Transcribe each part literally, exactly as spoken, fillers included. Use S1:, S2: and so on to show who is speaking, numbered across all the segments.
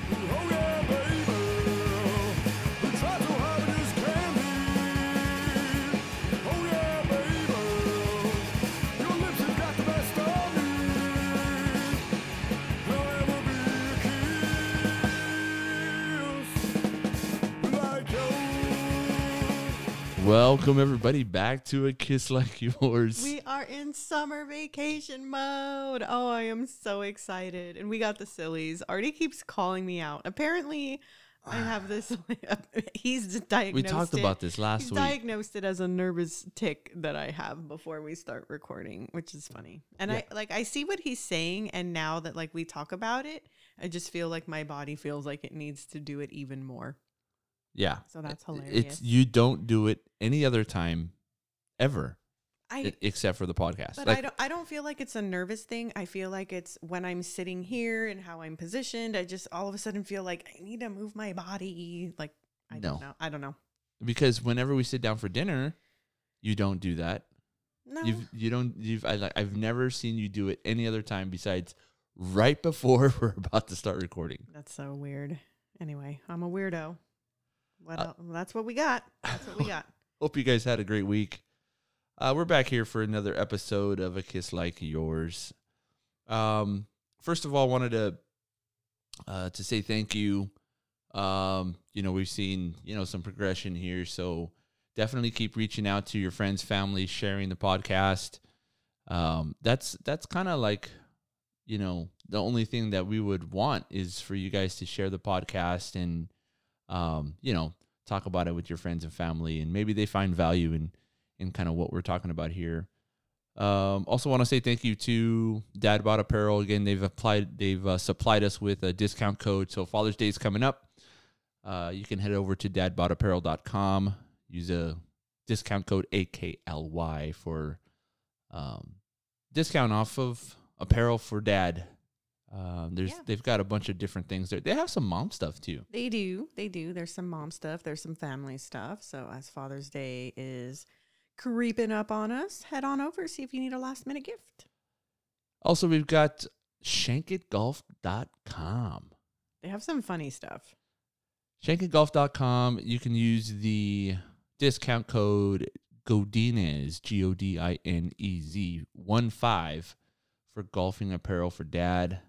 S1: Oh yeah, baby. We try so hard, we just can't leave. Oh yeah, baby. Your lips have got the best of me. There'll ever be a kiss like yours.
S2: Welcome everybody back to A Kiss Like Yours.
S3: We are in summer vacation mode. Oh, I am so excited. And we got the sillies. Artie keeps calling me out. Apparently, I have this. He's diagnosed
S2: We talked
S3: it.
S2: about this last
S3: He's
S2: week.
S3: diagnosed it as a nervous tick that I have before we start recording, which is funny. And
S2: Yeah.
S3: I like I see what he's saying, and now that like we talk about it, I just feel like my body feels like it needs to do it even more.
S2: Yeah.
S3: So that's
S2: It's
S3: hilarious.
S2: you don't do it any other time ever
S3: I
S2: e- except for the podcast.
S3: But
S2: Like,
S3: I don't I don't feel like it's a nervous thing. I feel like it's when I'm sitting here and how I'm positioned, I just all of a sudden feel like I need to move my body. Like I don't
S2: No.
S3: know. I don't know.
S2: because whenever we sit down for dinner, you don't do that.
S3: No.
S2: You've you don't you've I like I've never seen you do it any other time besides right before we're about to start recording.
S3: That's so weird. Anyway, I'm a weirdo. What
S2: Uh,
S3: else? That's what we got. That's what we got.
S2: Hope you guys had a great week. Uh, we're back here for another episode of A Kiss Like Yours. Um, first of all, wanted to uh, to say thank you. Um, you know, we've seen you know some progression here, so definitely keep reaching out to your friends, family, sharing the podcast. Um, that's that's kind of like you know the only thing that we would want is for you guys to share the podcast and um, you know talk about it with your friends and family, and maybe they find value in in kind of what we're talking about here. Um, also want to say thank you to Dad Bod Apparel. Again, they've applied, they've uh, supplied us with a discount code. So Father's Day is coming up. Uh, you can head over to dad bod apparel dot com. Use a discount code A K L Y for um, discount off of apparel for dad. Um, there's
S3: Yeah.
S2: they've got a bunch of different things there. They have some mom stuff too.
S3: They do. They do. There's some mom stuff. There's some family stuff. So as Father's Day is creeping up on us, head on over, see if you need a last minute gift.
S2: Also, we've got shank it golf dot com.
S3: They have some funny stuff.
S2: shank it golf dot com. You can use the discount code Godinez, G O D I N E Z, one five for golfing apparel for dad.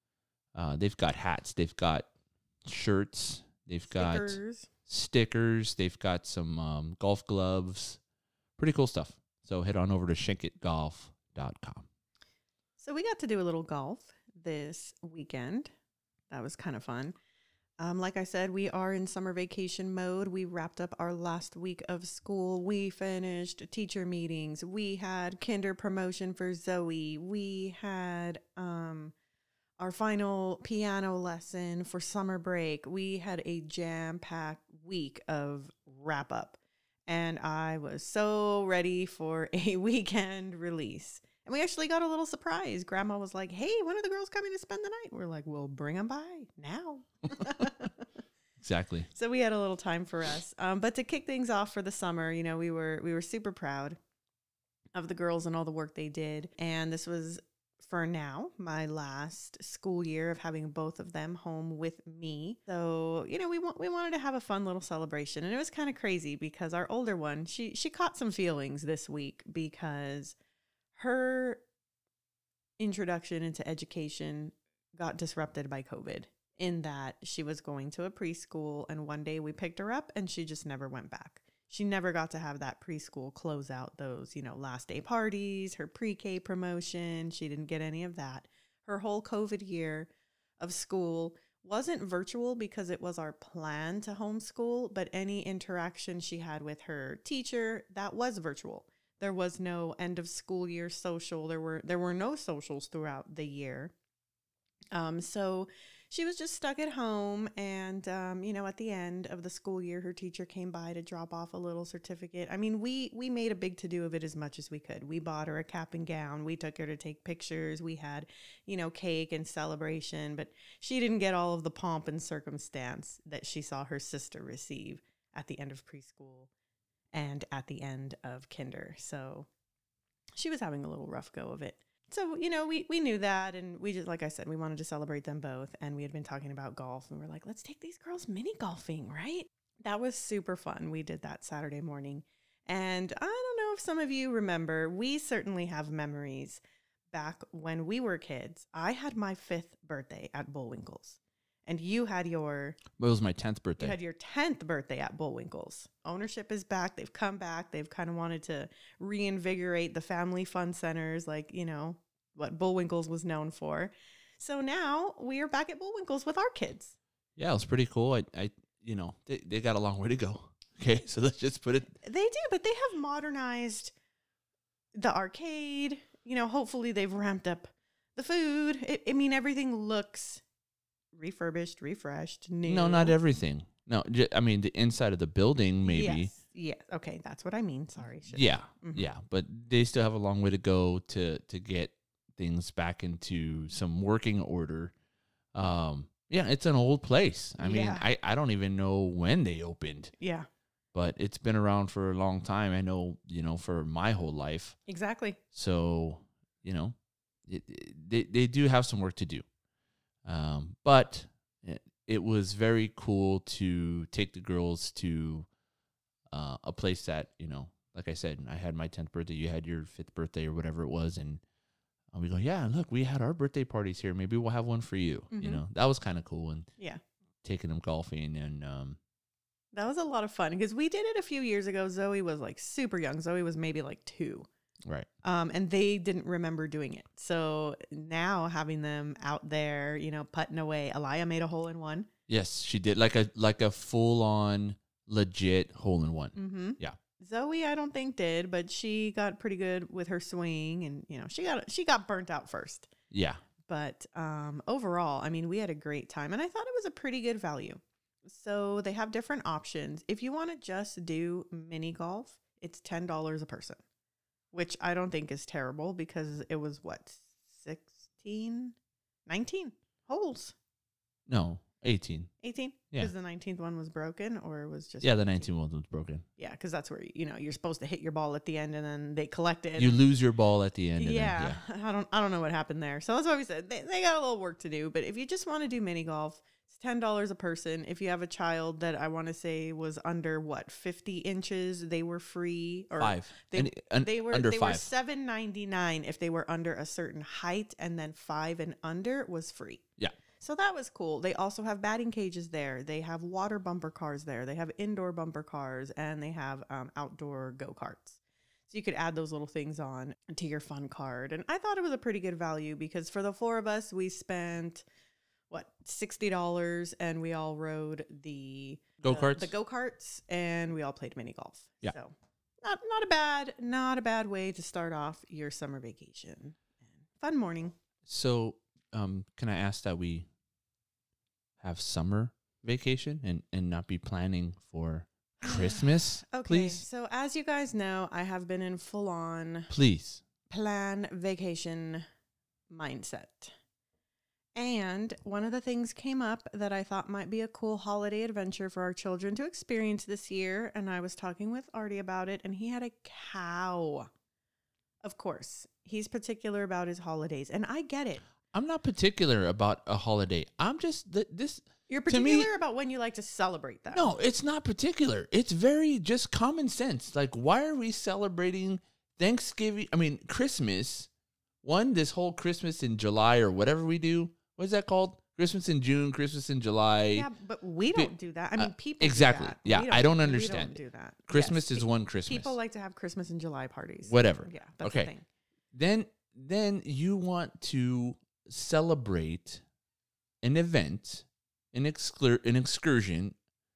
S2: Uh, they've got hats. They've got shirts. They've got
S3: Stickers.
S2: stickers. They've got some um, golf gloves. Pretty cool stuff. So head on over to shank it golf dot com.
S3: So we got to do a little golf this weekend. That was kind of fun. Um, like I said, we are in summer vacation mode. We wrapped up our last week of school. We finished teacher meetings. We had kinder promotion for Zoe. We had um, our final piano lesson for summer break. We had a jam-packed week of wrap up. And I was so ready for a weekend release. And we actually got a little surprise. Grandma was like, hey, when are the girls coming to spend the night? We're like, well, bring them by now.
S2: Exactly.
S3: So we had a little time for us. Um, but to kick things off for the summer, you know, we were we were super proud of the girls and all the work they did. And this was, for now, my last school year of having both of them home with me. So, you know, we want we wanted to have a fun little celebration. And it was kind of crazy because our older one, she she caught some feelings this week because her introduction into education got disrupted by COVID, in that she was going to a preschool and one day we picked her up and she just never went back. She never got to have that preschool close out those, you know, last day parties, her pre-K promotion. She didn't get any of that. Her whole COVID year of school wasn't virtual because it was our plan to homeschool, but any interaction she had with her teacher, that was virtual. There was no end of school year social. There were there were no socials throughout the year. Um, so she was just stuck at home. And, um, you know, at the end of the school year, her teacher came by to drop off a little certificate. I mean, we we made a big to-do of it as much as we could. We bought her a cap and gown. We took her to take pictures. We had, you know, cake and celebration. But she didn't get all of the pomp and circumstance that she saw her sister receive at the end of preschool and at the end of kinder. So she was having a little rough go of it. So, you know, we, we knew that. And we just, like I said, we wanted to celebrate them both. And we had been talking about golf. And we were like, let's take these girls mini golfing, right? That was super fun. We did that Saturday morning. And I don't know if some of you remember, we certainly have memories back when we were kids. I had my fifth birthday at Bullwinkle's. And you had your
S2: It was my tenth birthday.
S3: you had your tenth birthday at Bullwinkle's. Ownership is back. They've come back. They've kind of wanted to reinvigorate the family fun centers, like, you know, what Bullwinkle's was known for. So now we are back at Bullwinkle's with our kids.
S2: Yeah, it was pretty cool. I, I you know, they, they got a long way to go. Okay, so let's just put it.
S3: They do, but they have modernized the arcade. You know, hopefully they've ramped up the food. It, I mean, everything looks refurbished, refreshed, new.
S2: No, not everything. No, j- I mean, the inside of the building, maybe.
S3: Yes. Yes. Okay, that's what I mean. Sorry. Should-
S2: Yeah,
S3: Mhm.
S2: yeah, but they still have a long way to go to to get things back into some working order. Um, yeah, it's an old place. I mean,
S3: Yeah.
S2: I, I don't even know when they opened,
S3: Yeah,
S2: but it's been around for a long time. I know, you know, for my whole life.
S3: exactly.
S2: So, you know, it, it- they they do have some work to do. Um, but it, it was very cool to take the girls to uh, a place that, you know, like I said, I had my tenth birthday, you had your fifth birthday or whatever it was, and uh, we go, yeah, look, we had our birthday parties here. Maybe we'll have one for you. You
S3: Mhm.
S2: know, that was kind of cool, and
S3: Yeah.
S2: taking them golfing and um,
S3: That was a lot of fun because we did it a few years ago. Zoe was like super young. Zoe was maybe like two.
S2: right.
S3: Um, and they didn't remember doing it. So now having them out there, you know, putting away. Aliyah made a hole in one.
S2: Yes, she did like a like a full on legit hole in one.
S3: Mm-hmm.
S2: Yeah.
S3: Zoe, I don't think did, but she got pretty good with her swing, and you know, she got she got burnt out first.
S2: Yeah.
S3: But um, overall, I mean, we had a great time, and I thought it was a pretty good value. So they have different options. If you want to just do mini golf, it's ten dollars a person, which I don't think is terrible because it was what, sixteen, nineteen holes,
S2: No, eighteen.
S3: eighteen?
S2: Yeah.
S3: Because the nineteenth one was broken, or it was just
S2: Yeah, the
S3: eighteen?
S2: nineteen one was broken.
S3: Yeah, because that's where, you know, you're supposed to hit your ball at the end and then they collect it.
S2: You lose your ball at the end. And
S3: Yeah,
S2: Then,
S3: I don't I don't know what happened there. So that's why we said they, they got a little work to do. But if you just want to do mini golf, it's ten dollars a person. If you have a child that I want to say was under what, fifty inches, they were free.
S2: yeah.
S3: Or
S2: Five.
S3: They,
S2: And- and
S3: they were
S2: under
S3: they were
S2: five.
S3: seven ninety nine if they were under a certain height, and then five and under was free.
S2: Yeah.
S3: So that was cool. They also have batting cages there. They have water bumper cars there. They have indoor bumper cars, and they have um, outdoor go-karts. So you could add those little things on to your fun card. And I thought it was a pretty good value because for the four of us, we spent, what, sixty dollars, and we all rode the the-
S2: Go-karts?
S3: The go-karts, and we all played mini golf.
S2: Yeah.
S3: So not, not a bad, not a bad way to start off your summer vacation. Fun morning.
S2: So, um, can I ask that we have summer vacation and, and not be planning for Christmas,
S3: Okay.
S2: please?
S3: So as you guys know, I have been in full on
S2: Please.
S3: plan vacation mindset. And one of the things came up that I thought might be a cool holiday adventure for our children to experience this year. And I was talking with Artie about it, and he had a cow. Of course, he's particular about his holidays, and I get it.
S2: I'm not particular about a holiday. I'm just th- this.
S3: You're
S2: To me-
S3: particular about when you like to celebrate that.
S2: No, it's not particular. It's very just common sense. Like, why are we celebrating Thanksgiving? I mean, Christmas. One, this whole Christmas in July or whatever we do. What is that called? Christmas in June, Christmas in July.
S3: Yeah, but we
S2: Pe-
S3: don't do that. I mean,
S2: uh,
S3: people do
S2: exactly.
S3: that.
S2: Yeah,
S3: We
S2: I don't
S3: we
S2: understand.
S3: do that.
S2: Christmas
S3: Yes,
S2: is
S3: pe-
S2: one Christmas.
S3: People like to have Christmas and July parties.
S2: Whatever.
S3: Yeah, that's
S2: Okay.
S3: the thing.
S2: then then you want to celebrate an event, an exclu- an excursion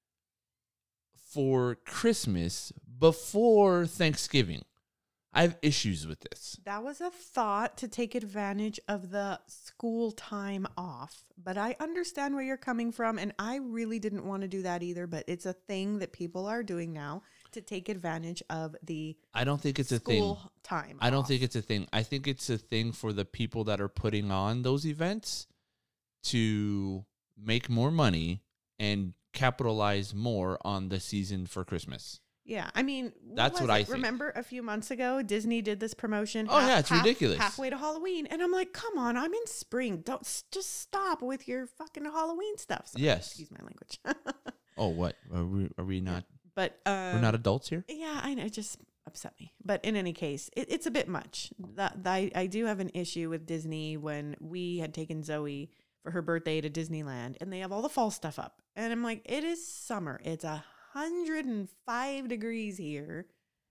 S2: for Christmas before Thanksgiving. I have issues with this.
S3: That was a thought to take advantage of the school time off, but I understand where you're coming from, and I really didn't want to do that either, but it's a thing that people are doing now to take advantage of the
S2: I don't think it's a thing.
S3: school time
S2: I don't
S3: off.
S2: think it's a thing. I think it's a thing for the people that are putting on those events to make more money and capitalize more on the season for Christmas.
S3: Yeah, I mean, what
S2: That's
S3: was
S2: what I
S3: it?
S2: think.
S3: Remember a few months ago, Disney did this promotion.
S2: Oh, yeah, it's ridiculous.
S3: Halfway to Halloween, and I'm like, come on, I'm in spring. Don't s- just stop with your fucking Halloween stuff. Sorry,
S2: Yes.
S3: excuse my language.
S2: Oh, what? Are we, are we not?
S3: But um,
S2: We're not adults here?
S3: yeah, I know. It just upset me. But in any case, it, it's a bit much. That, that I, I do have an issue with Disney when we had taken Zoe for her birthday to Disneyland, and they have all the fall stuff up, and I'm like, it is summer. It's a hundred and five degrees here,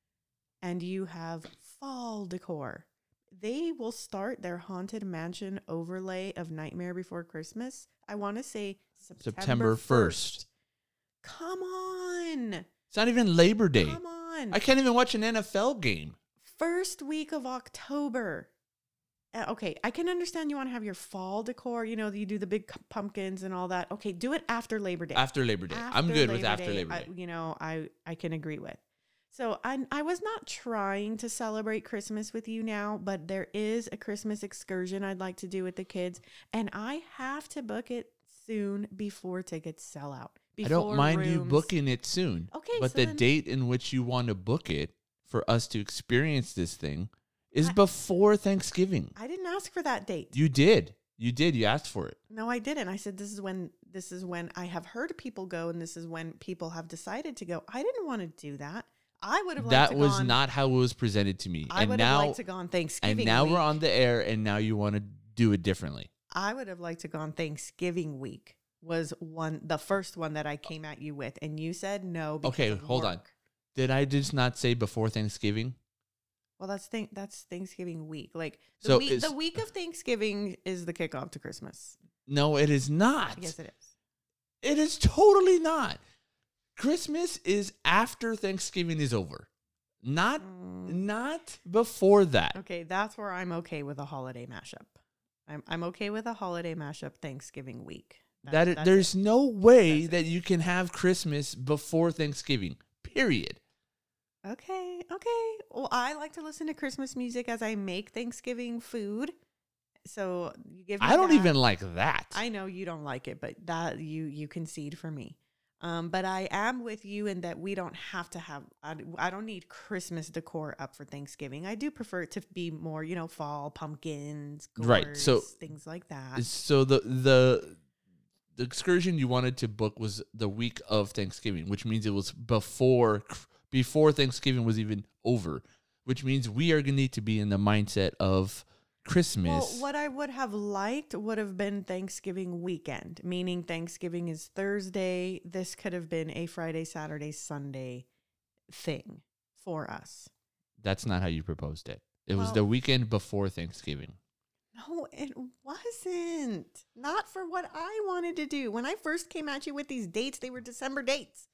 S3: and you have fall decor. They will start their Haunted Mansion overlay of Nightmare Before Christmas. I want to say September,
S2: September first.
S3: Come on.
S2: It's not even Labor Day.
S3: Come on.
S2: I can't even watch an N F L game.
S3: First week of October. Uh, okay, I can understand you want to have your fall decor. You know, you do the big c- pumpkins and all that. Okay, do it after Labor Day.
S2: After Labor Day. I'm
S3: After
S2: good with
S3: Labor
S2: after
S3: Day,
S2: Labor
S3: I,
S2: Day.
S3: you know, I, I can agree with. So I, I was not trying to celebrate Christmas with you now, but there is a Christmas excursion I'd like to do with the kids, and I have to book it soon before tickets sell out.
S2: I don't
S3: before
S2: mind you
S3: rooms-
S2: booking it soon.
S3: Okay,
S2: But
S3: so
S2: the
S3: then-
S2: date in which you want to book it for us to experience this thing is
S3: I-
S2: before Thanksgiving.
S3: I didn't ask for that date.
S2: You did. You did. You asked for it.
S3: No, I didn't. I said this is when this is when I have heard people go, and this is when people have decided to go. I didn't want to do that. I would have liked
S2: That
S3: to
S2: was
S3: gone,
S2: not how it was presented to me.
S3: I
S2: and
S3: would
S2: now,
S3: have liked to gone Thanksgiving.
S2: and now
S3: week.
S2: we're on the air, and now you want to do it differently.
S3: I would have liked to gone Thanksgiving week. Was one the first one that I came at you with, and you said no. Because
S2: Okay,
S3: of
S2: hold on.
S3: work.
S2: Did I just not say before Thanksgiving?
S3: Well, that's th- that's Thanksgiving week. Like the
S2: So
S3: week,
S2: is-
S3: the week of Thanksgiving is the kickoff to Christmas.
S2: No, it is not.
S3: Yes, it is.
S2: It is totally not. Christmas is after Thanksgiving is over. Not
S3: Mm.
S2: not before that.
S3: Okay, that's where I'm okay with a holiday mashup. I'm I'm okay with a holiday mashup Thanksgiving week.
S2: That is,
S3: that's
S2: there's
S3: it.
S2: no way
S3: That's it.
S2: that you can have Christmas before Thanksgiving. Period.
S3: Okay, okay. Well, I like to listen to Christmas music as I make Thanksgiving food. So you give me
S2: I don't
S3: that.
S2: even like that.
S3: I know you don't like it, but that you you concede for me. Um, but I am with you in that we don't have to have. I, I don't need Christmas decor up for Thanksgiving. I do prefer it to be more, you know, fall pumpkins,
S2: Right, so-
S3: gourds, things like that.
S2: So the the the excursion you wanted to book was the week of Thanksgiving, which means it was before before Thanksgiving was even over, which means we are going to need to be in the mindset of Christmas.
S3: Well, what I would have liked would have been Thanksgiving weekend, meaning Thanksgiving is Thursday. This could have been a Friday, Saturday, Sunday thing for us.
S2: That's not how you proposed it. It was
S3: Well-
S2: the weekend before Thanksgiving.
S3: No, it wasn't. Not for what I wanted to do. When I first came at you with these dates, they were December dates.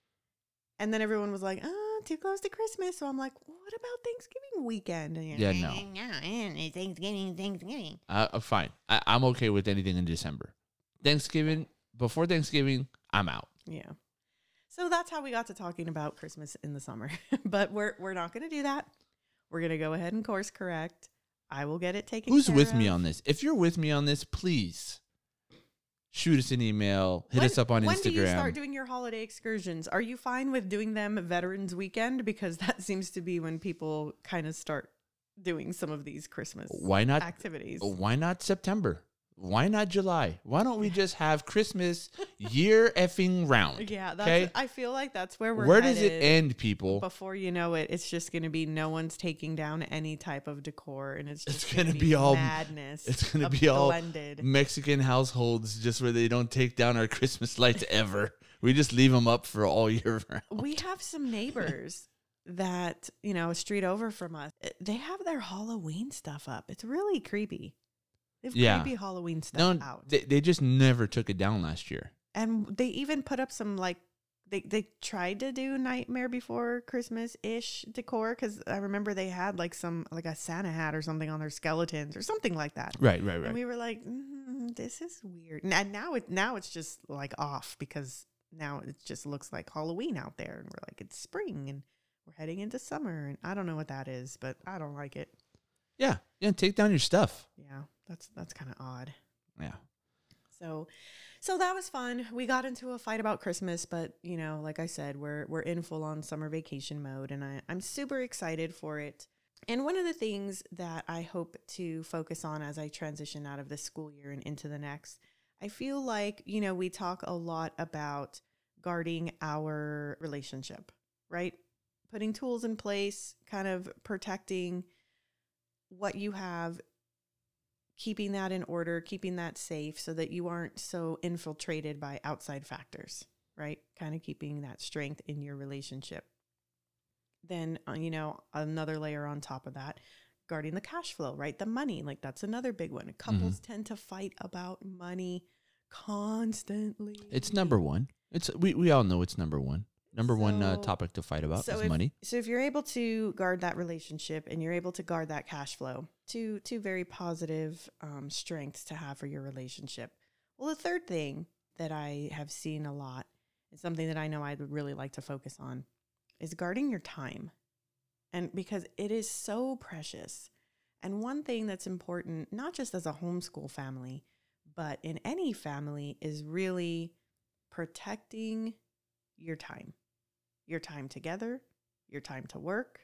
S3: And then everyone was like, oh, too close to Christmas. So I'm like, what about Thanksgiving weekend? And you're
S2: Yeah,
S3: like,
S2: no.
S3: "Eh, eh, eh, Thanksgiving, Thanksgiving.
S2: Uh, uh, fine. I, I'm okay with anything in December. Thanksgiving, before Thanksgiving, I'm out.
S3: Yeah. So that's how we got to talking about Christmas in the summer. But we're we're not going to do that. We're going to go ahead and course correct. I will get it taken
S2: Who's
S3: care
S2: with me
S3: of.
S2: on this? If you're with me on this, please shoot us an email, hit
S3: When-
S2: us up on
S3: when
S2: Instagram.
S3: do you start doing your holiday excursions? Are you fine with doing them Veterans Weekend? Because that seems to be when people kind of start doing some of these Christmas
S2: Why not?
S3: activities.
S2: Why not September? Why not July? Why don't we just have Christmas year effing round?
S3: Yeah, that's.
S2: Okay.
S3: I feel like that's where we're.
S2: Where does it
S3: headed.
S2: end, people?
S3: Before you know it, it's just going to be no one's taking down any type of decor, and it's
S2: It's
S3: just
S2: gonna
S3: going to
S2: be all-
S3: madness.
S2: It's gonna
S3: of
S2: be all
S3: blended.
S2: Mexican households just where they don't take down our Christmas lights ever. We just leave them up for all year round.
S3: We have some neighbors that, you know, a street over from us. eh, They have their Halloween stuff up. It's really creepy. They have
S2: Yeah.
S3: creepy Halloween stuff
S2: No,
S3: out.
S2: they, they just never took it down last year.
S3: And they even put up some like they they tried to do Nightmare Before Christmas ish decor because I remember they had like some like a Santa hat or something on their skeletons or something like that.
S2: Right, right, right.
S3: And we were like, mm, this is weird. And now it now it's just like off because now it just looks like Halloween out there, and we're like, it's spring and we're heading into summer, and I don't know what that is, but I don't like it.
S2: Yeah, yeah. Take down your stuff.
S3: Yeah, that's that's kind of odd.
S2: Yeah.
S3: So, So that was fun. We got into a fight about Christmas, but you know, like I said, we're we're in full on summer vacation mode, and I, I'm super excited for it. And one of the things that I hope to focus on as I transition out of this school year and into the next, I feel like, you know, we talk a lot about guarding our relationship, right? Putting tools in place, kind of protecting what you have, keeping that in order, keeping that safe so that you aren't so infiltrated by outside factors, right? Kind of keeping that strength in your relationship. Then, uh, you know, another layer on top of that, guarding the cash flow, right? The money, like that's another big one. Couples mm-hmm. tend to fight about money constantly.
S2: It's number one. It's we, we all know it's number one. Number so, one uh, topic to fight about
S3: so
S2: is
S3: if,
S2: money.
S3: So if you're able to guard that relationship and you're able to guard that cash flow, two two very positive um, strengths to have for your relationship. Well, the third thing that I have seen a lot is something that I know I would really like to focus on is guarding your time. And because it is so precious. And one thing that's important, not just as a homeschool family, but in any family, is really protecting your time. Your time together, your time to work,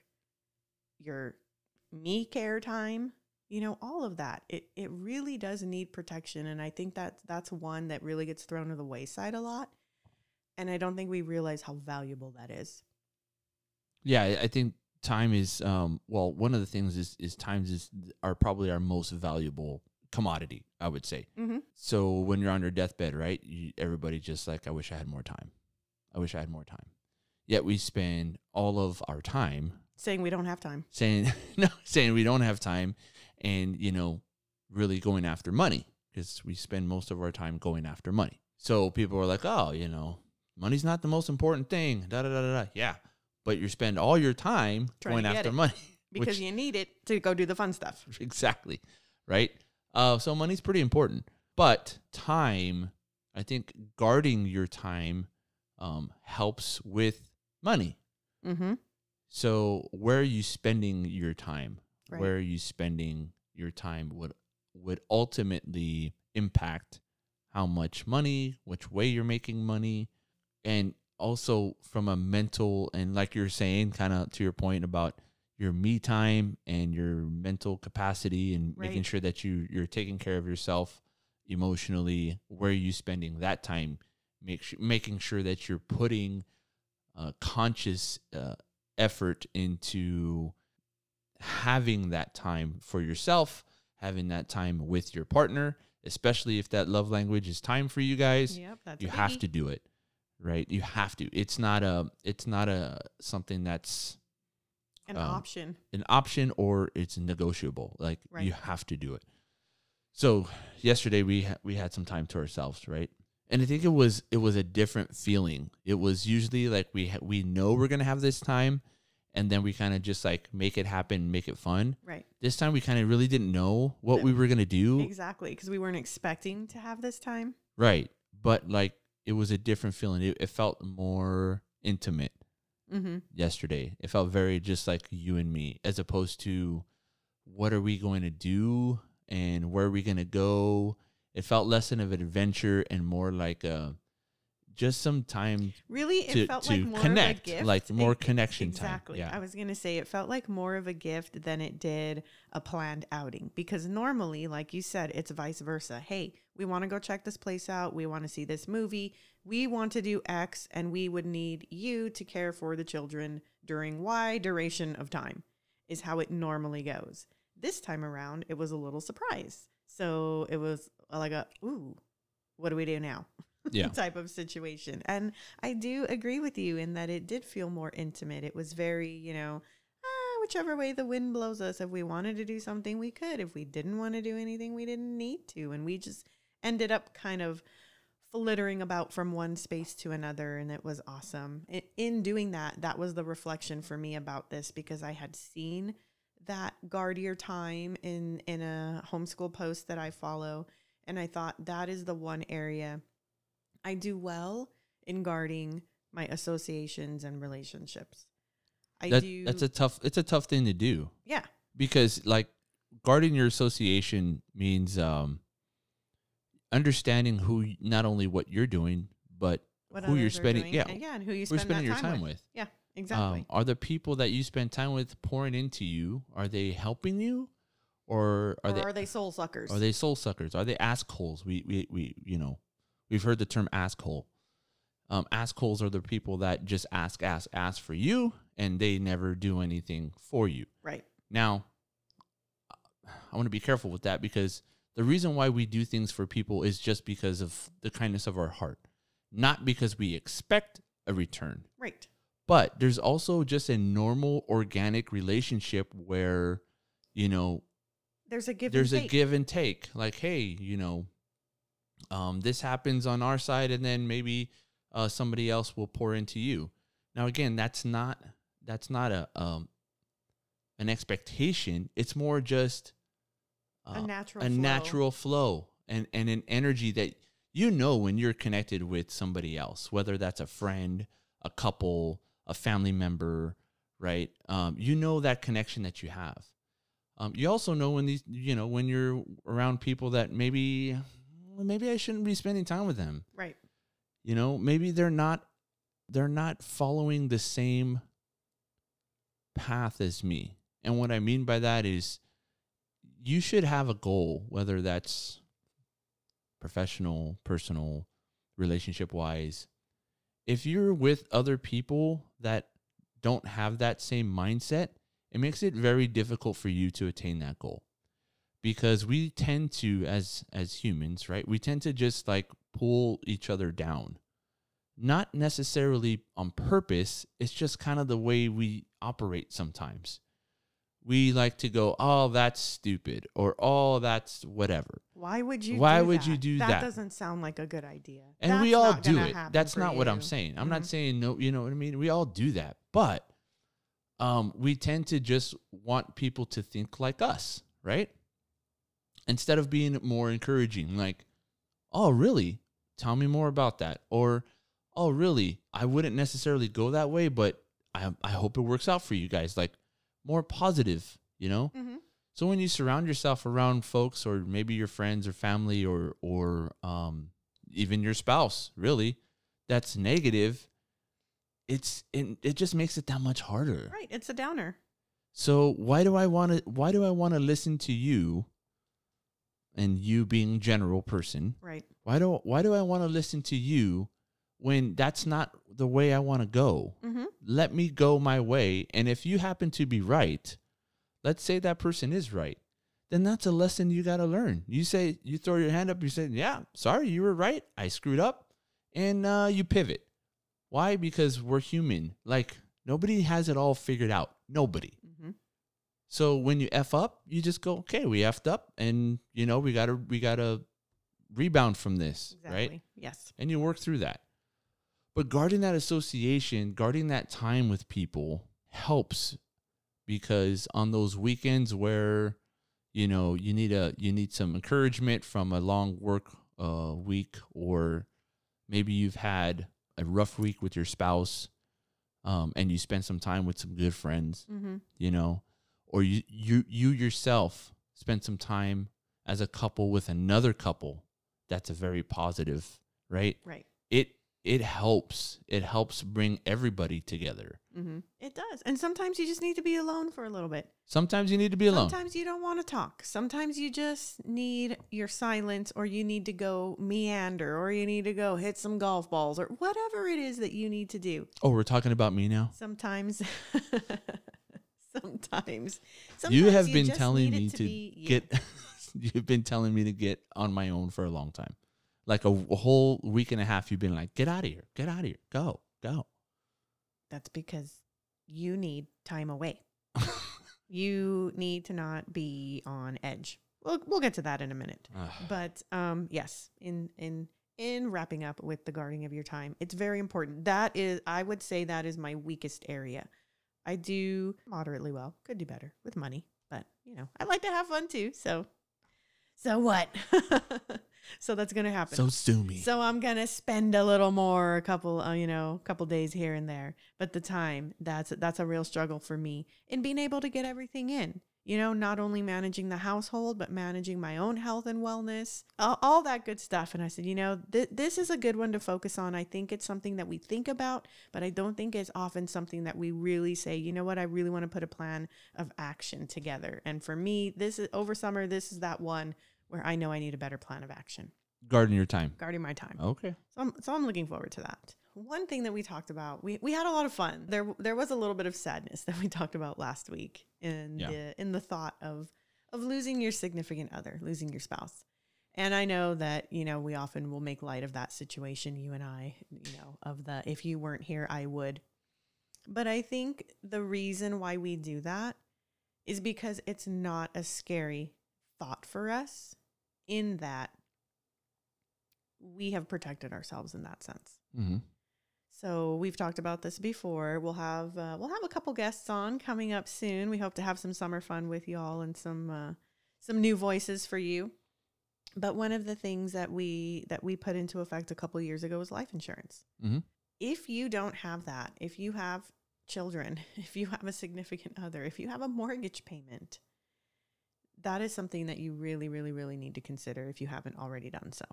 S3: your me care time, you know, all of that. It it really does need protection. And I think that that's one that really gets thrown to the wayside a lot. And I don't think we realize how valuable that is.
S2: Yeah, I think time is, um, well, one of the things is, is times is are probably our most valuable commodity, I would say.
S3: Mm-hmm.
S2: So when you're on your deathbed, right, you, everybody just like, I wish I had more time. I wish I had more time. Yet we spend all of our time
S3: saying we don't have time.
S2: Saying no, saying we don't have time, and you know, really going after money because we spend most of our time going after money. So people are like, oh, you know, money's not the most important thing. Da da da da. da. Yeah, but you spend all your time
S3: Trying
S2: going after
S3: it.
S2: money
S3: because
S2: which,
S3: you need it to go do the fun stuff.
S2: Exactly, right? Uh, so money's pretty important, but time, I think, guarding your time um, helps with money.
S3: Mm-hmm.
S2: So where are you spending your time?
S3: Right.
S2: Where are you spending your time would would ultimately impact how much money, which way you're making money, and also from a mental and like you're saying, kind of to your point about your me time and your mental capacity and
S3: right.
S2: making sure that you you're taking care of yourself emotionally. Where are you spending that time? Make sure, making sure that you're putting uh, conscious uh, effort into having that time for yourself, having that time with your partner, especially if that love language is time for you guys.
S3: Yep, that's
S2: you
S3: a
S2: have
S3: biggie.
S2: to do it, right? You have to. It's not a. It's not a something that's
S3: an
S2: um,
S3: option.
S2: An option, or it's negotiable. Like
S3: Right.
S2: you have to do it. So yesterday we ha- we had some time to ourselves, right? And I think it was it was a different feeling. It was usually like we ha- we know we're gonna have this time, and then we kind of just like make it happen, make it fun.
S3: Right.
S2: This time we kind of really didn't know what
S3: The-
S2: we were gonna do.
S3: Exactly, because we weren't expecting to have this time.
S2: Right. But like it was a different feeling. It, it felt more intimate
S3: Mm-hmm.
S2: yesterday. It felt very just like you and me, as opposed to what are we going to do and where are we going to go. It felt less of an adventure and more like a, just some time
S3: Really, it
S2: to,
S3: felt
S2: to
S3: like more
S2: connect,
S3: of a gift.
S2: like more
S3: E-
S2: connection
S3: exactly.
S2: time.
S3: I was going to say it felt like more of a gift than it did a planned outing. Because normally, like you said, it's vice versa. Hey, we want to go check this place out. We want to see this movie. We want to do X, and we would need you to care for the children during Y duration of time, is how it normally goes. This time around, it was a little surprise. So it was like a, ooh, what do we do now?
S2: Yeah.
S3: type of situation. And I do agree with you in that it did feel more intimate. It was very, you know, ah, whichever way the wind blows us. If we wanted to do something, we could. If we didn't want to do anything, we didn't need to. And we just ended up kind of flittering about from one space to another. And it was awesome. In, in doing that, that was the reflection for me about this, because I had seen that guard your time in, in a homeschool post that I follow. And I thought that is the one area I do well in guarding my associations and relationships. I
S2: That,
S3: do.
S2: That's a tough, it's a tough thing to do.
S3: Yeah.
S2: Because like guarding your association means, um, understanding who, not only what you're doing, but
S3: What
S2: who you're
S3: others are
S2: spending,
S3: doing,
S2: yeah,
S3: and yeah, and who you
S2: who you're
S3: spend
S2: spending
S3: that
S2: your
S3: time
S2: time
S3: with.
S2: with.
S3: Yeah, exactly.
S2: Um, are the people that you spend time with pouring into you? Are they helping you, or are
S3: or
S2: they
S3: are they soul suckers?
S2: are they soul suckers? Are they assholes? We we we you know, we've heard the term asshole. Um, assholes are the people that just ask, ask, ask for you, and they never do anything for you.
S3: Right.
S2: Now, I want to be careful with that, because the reason why we do things for people is just because of the kindness of our heart, not because we expect a return.
S3: Right.
S2: But there's also just a normal organic relationship where, you know,
S3: There's a give
S2: there's
S3: and
S2: a
S3: take.
S2: give and take. Like, hey, you know, um, this happens on our side, and then maybe uh, somebody else will pour into you. Now, again, that's not that's not a um, an expectation. It's more just uh,
S3: a natural
S2: a
S3: flow.
S2: natural flow and and an energy that you know when you're connected with somebody else, whether that's a friend, a couple, a family member, right? Um, you know that connection that you have. Um, you also know when these, you know, when you're around people that maybe, well, maybe I shouldn't be spending time with them.
S3: Right.
S2: You know, maybe they're not, they're not following the same path as me. And what I mean by that is, you should have a goal, whether that's professional, personal, relationship wise. If you're with other people that don't have that same mindset, it makes it very difficult for you to attain that goal. Because we tend to, as as humans, right? We tend to just like pull each other down. Not necessarily on purpose. It's just kind of the way we operate sometimes. We like to go, oh, that's stupid, or oh, that's whatever.
S3: Why would you
S2: Why
S3: do
S2: would
S3: that?
S2: you do
S3: that?
S2: that?
S3: doesn't sound like a good idea.
S2: And
S3: That's
S2: we all
S3: not
S2: do
S3: gonna
S2: it.
S3: happen
S2: That's
S3: for
S2: not what I'm
S3: you.
S2: saying. I'm
S3: Mhm.
S2: not saying no, you know what I mean? We all do that. But um, we tend to just want people to think like us, right? Instead of being more encouraging, like, oh, really? Tell me more about that. Or, oh, really? I wouldn't necessarily go that way, but I, I hope it works out for you guys. Like, more positive, you know?
S3: Mhm.
S2: So when you surround yourself around folks, or maybe your friends or family, or or um, even your spouse, really, that's negative, it's it, it just makes it that much harder.
S3: Right. It's a downer.
S2: So why do I want to why do I want to listen to you, and you being general person?
S3: Right.
S2: Why do why do I want to listen to you when that's not the way I want to go?
S3: Mm-hmm.
S2: Let me go my way, and if you happen to be right, let's say that person is right, then that's a lesson you got to learn. You say, you throw your hand up, you say, yeah, sorry, you were right. I screwed up. And uh, you pivot. Why? Because we're human. Like, nobody has it all figured out. Nobody.
S3: Mm-hmm.
S2: So when you F up, you just go, okay, we F'd up, and, you know, we got to we gotta rebound from this,
S3: Exactly.
S2: right?
S3: Yes.
S2: And you work through that. But guarding that association, guarding that time with people helps. Because on those weekends where, you know, you need a you need some encouragement from a long work uh, week, or maybe you've had a rough week with your spouse, um, and you spend some time with some good friends,
S3: Mm-hmm.
S2: you know, or you you you yourself spend some time as a couple with another couple. That's a very positive, right?
S3: Right.
S2: It it helps. It helps bring everybody together.
S3: Mm-hmm. It does. And sometimes you just need to be alone for a little bit.
S2: Sometimes you need to be alone.
S3: Sometimes you don't want to talk. Sometimes you just need your silence, or you need to go meander, or you need to go hit some golf balls, or whatever it is that you need to do.
S2: Oh, we're talking about me now?
S3: Sometimes, sometimes, sometimes
S2: You have been
S3: just
S2: telling
S3: need it
S2: me
S3: to
S2: to
S3: be you.
S2: get you've been telling me to get on my own for a long time. Like a, a whole week and a half you've been like, get out of here. Get out of here. Go. Go.
S3: That's because you need time away. You need to not be on edge. We'll we'll get to that in a minute. But um, yes, in in in wrapping up with the guarding of your time, it's very important. That is, I would say, that is my weakest area. I do moderately well. Could do better with money, but you know, I like to have fun too. So, so what? So that's gonna happen.
S2: So sue me.
S3: So I'm gonna spend a little more, a couple, uh, you know, a couple days here and there. But the time, that's that's a real struggle for me in being able to get everything in. You know, not only managing the household, but managing my own health and wellness, all, all that good stuff. And I said, you know, th- this is a good one to focus on. I think it's something that we think about, but I don't think it's often something that we really say, you know what, I really want to put a plan of action together. And for me, this is over summer, this is that one where I know I need a better plan of action.
S2: Guarding your time.
S3: Guarding my time.
S2: Okay.
S3: So I'm, so I'm looking forward to that. One thing that we talked about, we, we had a lot of fun. There there was a little bit of sadness that we talked about last week in
S2: Yeah.
S3: the in the thought of of losing your significant other, losing your spouse. And I know that, you know, we often will make light of that situation, you and I, you know, of the if you weren't here, I would. But I think the reason why we do that is because it's not a scary thought for us, in that we have protected ourselves in that sense.
S2: Mm-hmm.
S3: So we've talked about this before. We'll have uh, we'll have a couple guests on coming up soon. We hope to have some summer fun with y'all and some uh, some new voices for you. But one of the things that we that we put into effect a couple years ago was life insurance.
S2: Mm-hmm.
S3: If you don't have that, if you have children, if you have a significant other, if you have a mortgage payment, that is something that you really, really, really need to consider if you haven't already done so.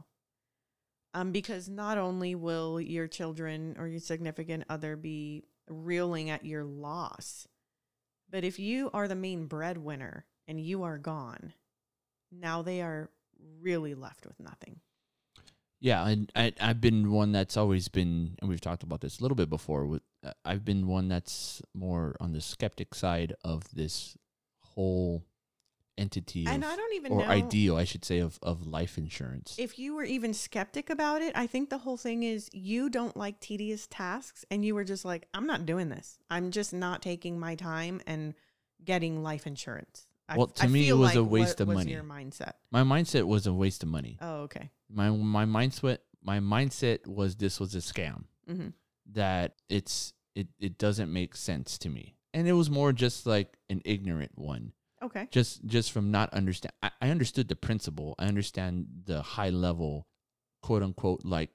S3: Um, because not only will your children or your significant other be reeling at your loss, but if you are the main breadwinner and you are gone, now they are really left with nothing.
S2: Yeah, and I, I've been one that's always been, and we've talked about this a little bit before, with uh, I've been one that's more on the skeptic side of this whole entity of,
S3: And I don't even
S2: or
S3: know
S2: ideal, I should say, of, of life insurance.
S3: if you were even skeptic about it. I think the whole thing is you don't like tedious tasks, and you were just like, I'm not doing this. I'm just not taking my time and getting life insurance. I-
S2: Well, to
S3: I
S2: me, it
S3: feel
S2: was a
S3: like
S2: waste
S3: what
S2: of
S3: was
S2: money.
S3: your mindset?
S2: My mindset was a waste of money.
S3: Oh, okay.
S2: My my mindset my mindset was this was a scam.
S3: Mm-hmm.
S2: That it's it it doesn't make sense to me, and it was more just like an ignorant one.
S3: Okay.
S2: Just just from not understand. I, I understood the principle. I understand the high level, quote unquote, like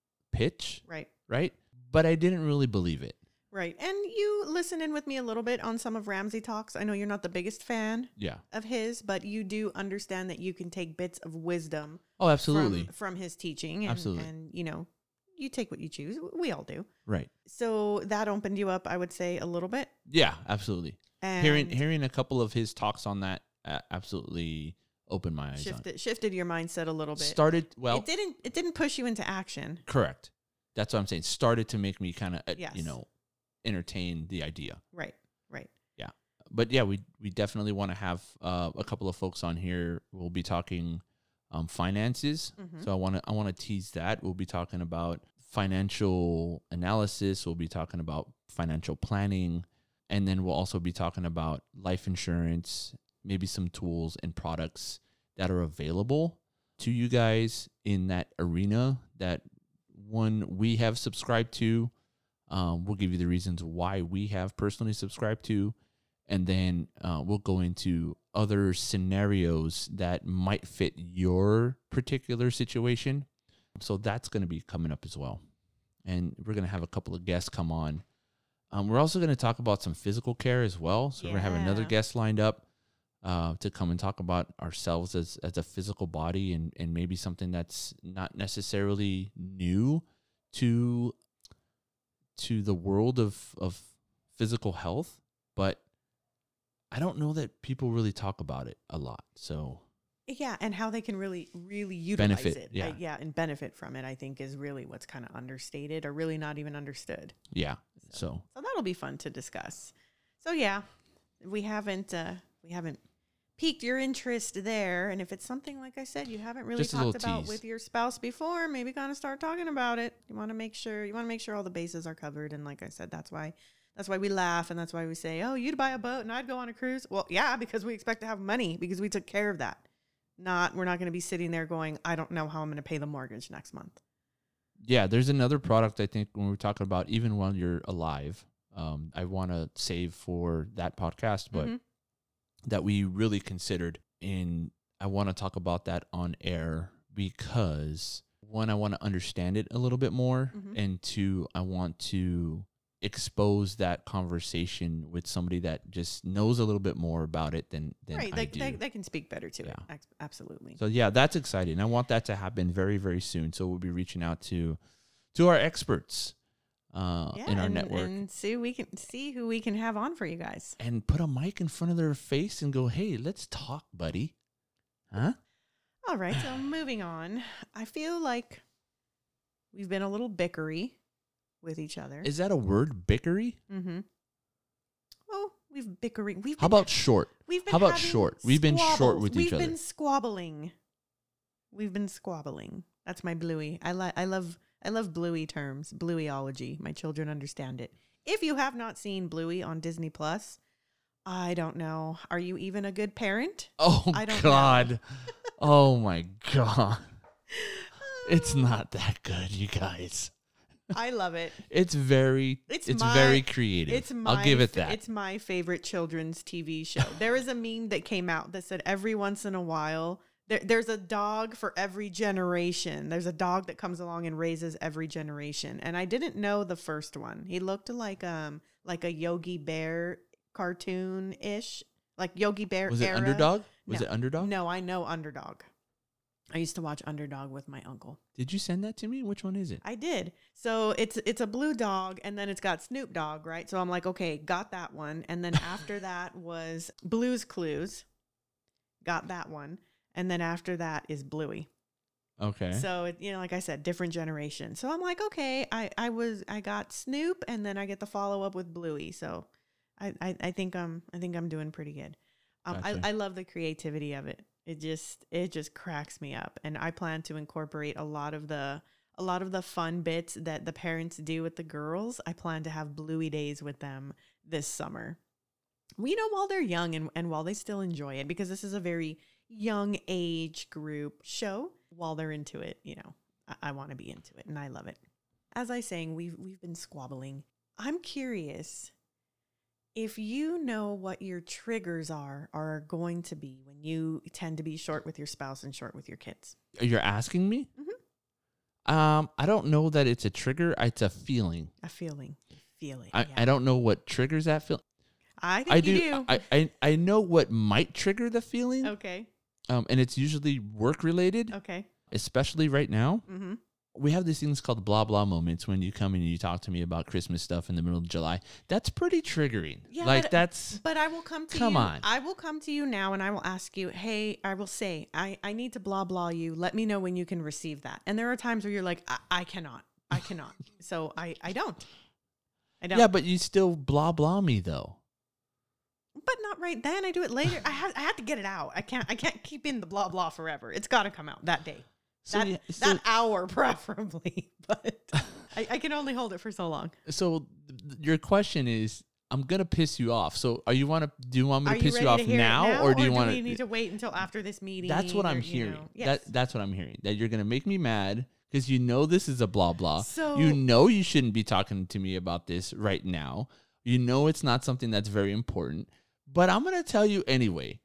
S2: pitch,
S3: Right.
S2: right? But I didn't really believe it.
S3: Right. And you listen in with me a little bit on some of Ramsey talks. I know you're not the biggest fan
S2: Yeah.
S3: of his, but you do understand that you can take bits of wisdom
S2: Oh, absolutely.
S3: from, from his teaching. And,
S2: Absolutely.
S3: And, you know, you take what you choose. We all do.
S2: Right.
S3: So that opened you up, I would say, a little bit.
S2: Yeah. Absolutely.
S3: And
S2: hearing hearing a couple of his talks on that uh, absolutely opened my eyes. on it.
S3: shifted shifted your mindset a little bit.
S2: Started well.
S3: it didn't it didn't push you into action.
S2: Correct. That's what I'm saying. Started to make me kind of, uh,
S3: Yes.
S2: you know, entertain the idea.
S3: Right. Right.
S2: But yeah, we we definitely want to have uh, a couple of folks on here. We'll be talking um, finances.
S3: Mhm.
S2: So I want to I want to tease that. We'll be talking about financial analysis. We'll be talking about financial planning, and then we'll also be talking about life insurance, maybe some tools and products that are available to you guys in that arena. That one we have subscribed to. Um, we'll give you the reasons why we have personally subscribed to. And then uh, we'll go into other scenarios that might fit your particular situation. So that's going to be coming up as well. And we're going to have a couple of guests come on. Um, we're also going to talk about some physical care as well. So we're going to have another
S3: Yeah.
S2: guest lined up uh, to come and talk about ourselves as, as a physical body, and, and maybe something that's not necessarily new to, to the world of, of physical health, but I don't know that people really talk about it a lot. So
S3: Yeah, and how they can really, really utilize
S2: Benefit,
S3: it.
S2: yeah.
S3: I- yeah, and benefit from it, I think, is really what's kind of understated or really not even understood.
S2: yeah, so
S3: So that'll be fun to discuss. So yeah, we haven't uh, we haven't piqued your interest there, and if it's something like I said you haven't really
S2: Just a
S3: talked
S2: little
S3: about
S2: tease.
S3: with your spouse before, maybe kind of start talking about it. You want to make sure you want to make sure all the bases are covered, and like I said, that's why. That's why we laugh, and that's why we say, oh, you'd buy a boat and I'd go on a cruise. Well, yeah, because we expect to have money because we took care of that. Not, we're not going to be sitting there going, I don't know how I'm going to pay the mortgage next month.
S2: yeah, there's another product I think when we're talking about even while you're alive. Um, I want to save for that podcast, but
S3: Mhm.
S2: that we really considered. And I want to talk about that on air because one, I want to understand it a little bit more,
S3: Mhm.
S2: and two, I want to expose that conversation with somebody that just knows a little bit more about it than than
S3: Right,
S2: I
S3: they,
S2: do.
S3: they, they can speak better to it.
S2: Yeah.
S3: Ex- Absolutely.
S2: So yeah, that's exciting. I want that to happen very, very soon. So we'll be reaching out to to our experts uh,
S3: yeah,
S2: in our
S3: and,
S2: network
S3: and see we can see who we can have on for you guys.
S2: and put a mic in front of their face and go, "Hey, let's talk, buddy." Huh?
S3: All right, so moving on. I feel like we've been a little bickery with each other.
S2: Is that a word, bickery?
S3: Mm-hmm. Well, we've bickering. We've
S2: How
S3: been,
S2: about short?
S3: we've been
S2: how about
S3: having
S2: short? We've been short
S3: squabbles.
S2: with
S3: we've
S2: each other.
S3: We've been squabbling. We've been squabbling. That's my Bluey. I like. I love. I love Bluey terms. Blueyology. My children understand it. If you have not seen Bluey on Disney Plus, I don't know. Are you even a good parent?
S2: Oh
S3: I don't
S2: God! Oh my God! It's not that good, you guys.
S3: I love it.
S2: It's very.
S3: It's
S2: It's,
S3: my-
S2: very creative.
S3: It's my
S2: I'll give it
S3: fa-
S2: that.
S3: It's my favorite children's T V show. There is a meme that came out that said every once in a while there, there's a dog for every generation. There's a dog that comes along and raises every generation. And I didn't know the first one. He looked like um like a Yogi Bear cartoon ish, like Yogi Bear.
S2: Was it
S3: era.
S2: Underdog? Was
S3: No.
S2: it Underdog?
S3: No, I know Underdog. I used to watch Underdog with my uncle.
S2: Did you send that to me? Which one is it?
S3: I did. So it's it's a blue dog, and then it's got Snoop Dogg, right? So I'm like, okay, got that one. And then after that was Blue's Clues, got that one. And then after that is Bluey.
S2: Okay.
S3: So it, you know, like I said, different generation. So I'm like, okay, I I was I got Snoop, and then I get the follow up with Bluey. So I I, I think I'm I think I'm doing pretty good. Um,
S2: Gotcha.
S3: I I love the creativity of it. It just it just cracks me up, and I plan to incorporate a lot of the a lot of the fun bits that the parents do with the girls. I plan to have Bluey days with them this summer. We know while they're young and, and while they still enjoy it, because this is a very young age group show. While they're into it, you know, I, I want to be into it, and I love it. As I saying, we've we've been squabbling. I'm curious if you know what your triggers are are going to be when you tend to be short with your spouse and short with your kids.
S2: You're asking me?
S3: Mhm.
S2: Um, I don't know that it's a trigger. It's a feeling.
S3: A feeling, feeling.
S2: I,
S3: yeah.
S2: I don't know what triggers that feeling.
S3: I think
S2: I
S3: you
S2: do.
S3: do.
S2: I, I I know what might trigger the feeling.
S3: okay.
S2: Um, and it's usually work related,
S3: Okay.
S2: especially right now.
S3: Mm-hmm.
S2: We have these things called blah blah moments when you come in and you talk to me about Christmas stuff in the middle of July. That's pretty triggering.
S3: Yeah,
S2: like
S3: but-
S2: that's
S3: But I will come to
S2: Come
S3: you.
S2: on.
S3: I will come to you now and I will ask you, hey, I will say, I, I need to blah, blah you. Let me know when you can receive that. And there are times where you're like, I, I cannot. I cannot. So I, I don't. I don't.
S2: yeah, but you still blah blah me though.
S3: But not right then. I do it later. I have I have to get it out. I can't I can't keep in the blah, blah forever. It's got to come out that day.
S2: So
S3: that,
S2: yeah, so,
S3: that hour preferably. But I, I can only hold it for so long.
S2: so th- th- your question is, I'm gonna piss you off. So are you want to do you want me
S3: Are
S2: to
S3: you
S2: piss
S3: ready
S2: you off
S3: to hear it
S2: now, or do you want
S3: we need to wait until after this meeting?
S2: That's what
S3: or,
S2: I'm
S3: you
S2: hearing.
S3: know? Yes.
S2: That that's what I'm hearing. That you're gonna make me mad because you know this is a blah blah.
S3: So-
S2: you know you shouldn't be talking to me about this right now. You know it's not something that's very important. But I'm gonna tell you anyway.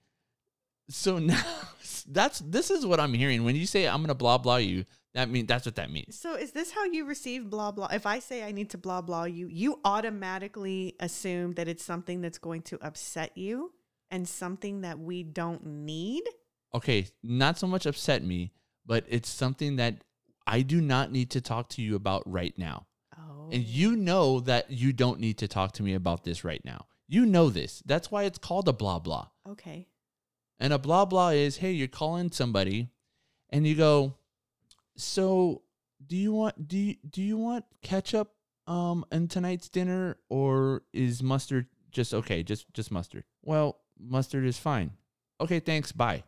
S2: So now that's this is what I'm hearing. When you say I'm gonna blah blah you, that mean that's what that means.
S3: So is this how you receive blah blah? If I say I need to blah blah you, you automatically assume that it's something that's going to upset you and something that we don't need?
S2: Okay, not so much upset me, but it's something that I do not need to talk to you about right now.
S3: Oh.
S2: And you know that you don't need to talk to me about this right now. You know this. That's why it's called a blah blah.
S3: Okay.
S2: And a blah blah is, hey, you're calling somebody and you go, so do you want do you, do you want ketchup um in tonight's dinner, or is mustard just okay? Just just mustard. Well, mustard is fine. Okay, thanks. Bye.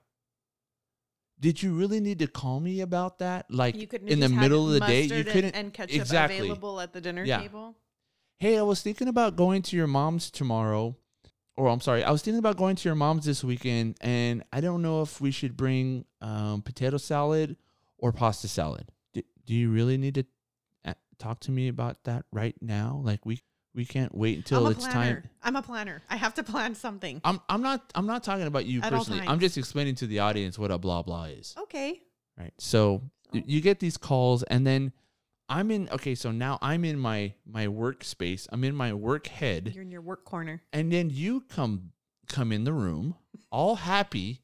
S2: Did you really need to call me about that? Like
S3: You couldn't
S2: in the
S3: just had
S2: middle of the day, you
S3: mustard
S2: couldn't
S3: and, and ketchup
S2: exactly.
S3: available at the dinner
S2: Yeah.
S3: table?
S2: Hey, I was thinking about going to your mom's tomorrow. Or I'm sorry, I was thinking about going to your mom's this weekend, and I don't know if we should bring um, potato salad or pasta salad. Do, do you really need to uh, talk to me about that right now? Like we we can't wait until
S3: I'm a
S2: it's
S3: planner.
S2: time.
S3: I'm a planner. I have to plan something.
S2: I'm I'm not I'm not talking about you
S3: At all
S2: personally. I'm
S3: times.
S2: just explaining to the audience what a blah blah is.
S3: Okay.
S2: Right. So
S3: Oh.
S2: you get these calls, and then I'm in, okay, so now I'm in my, my workspace. I'm in my work head.
S3: You're in your work corner.
S2: And then you come, come in the room all happy,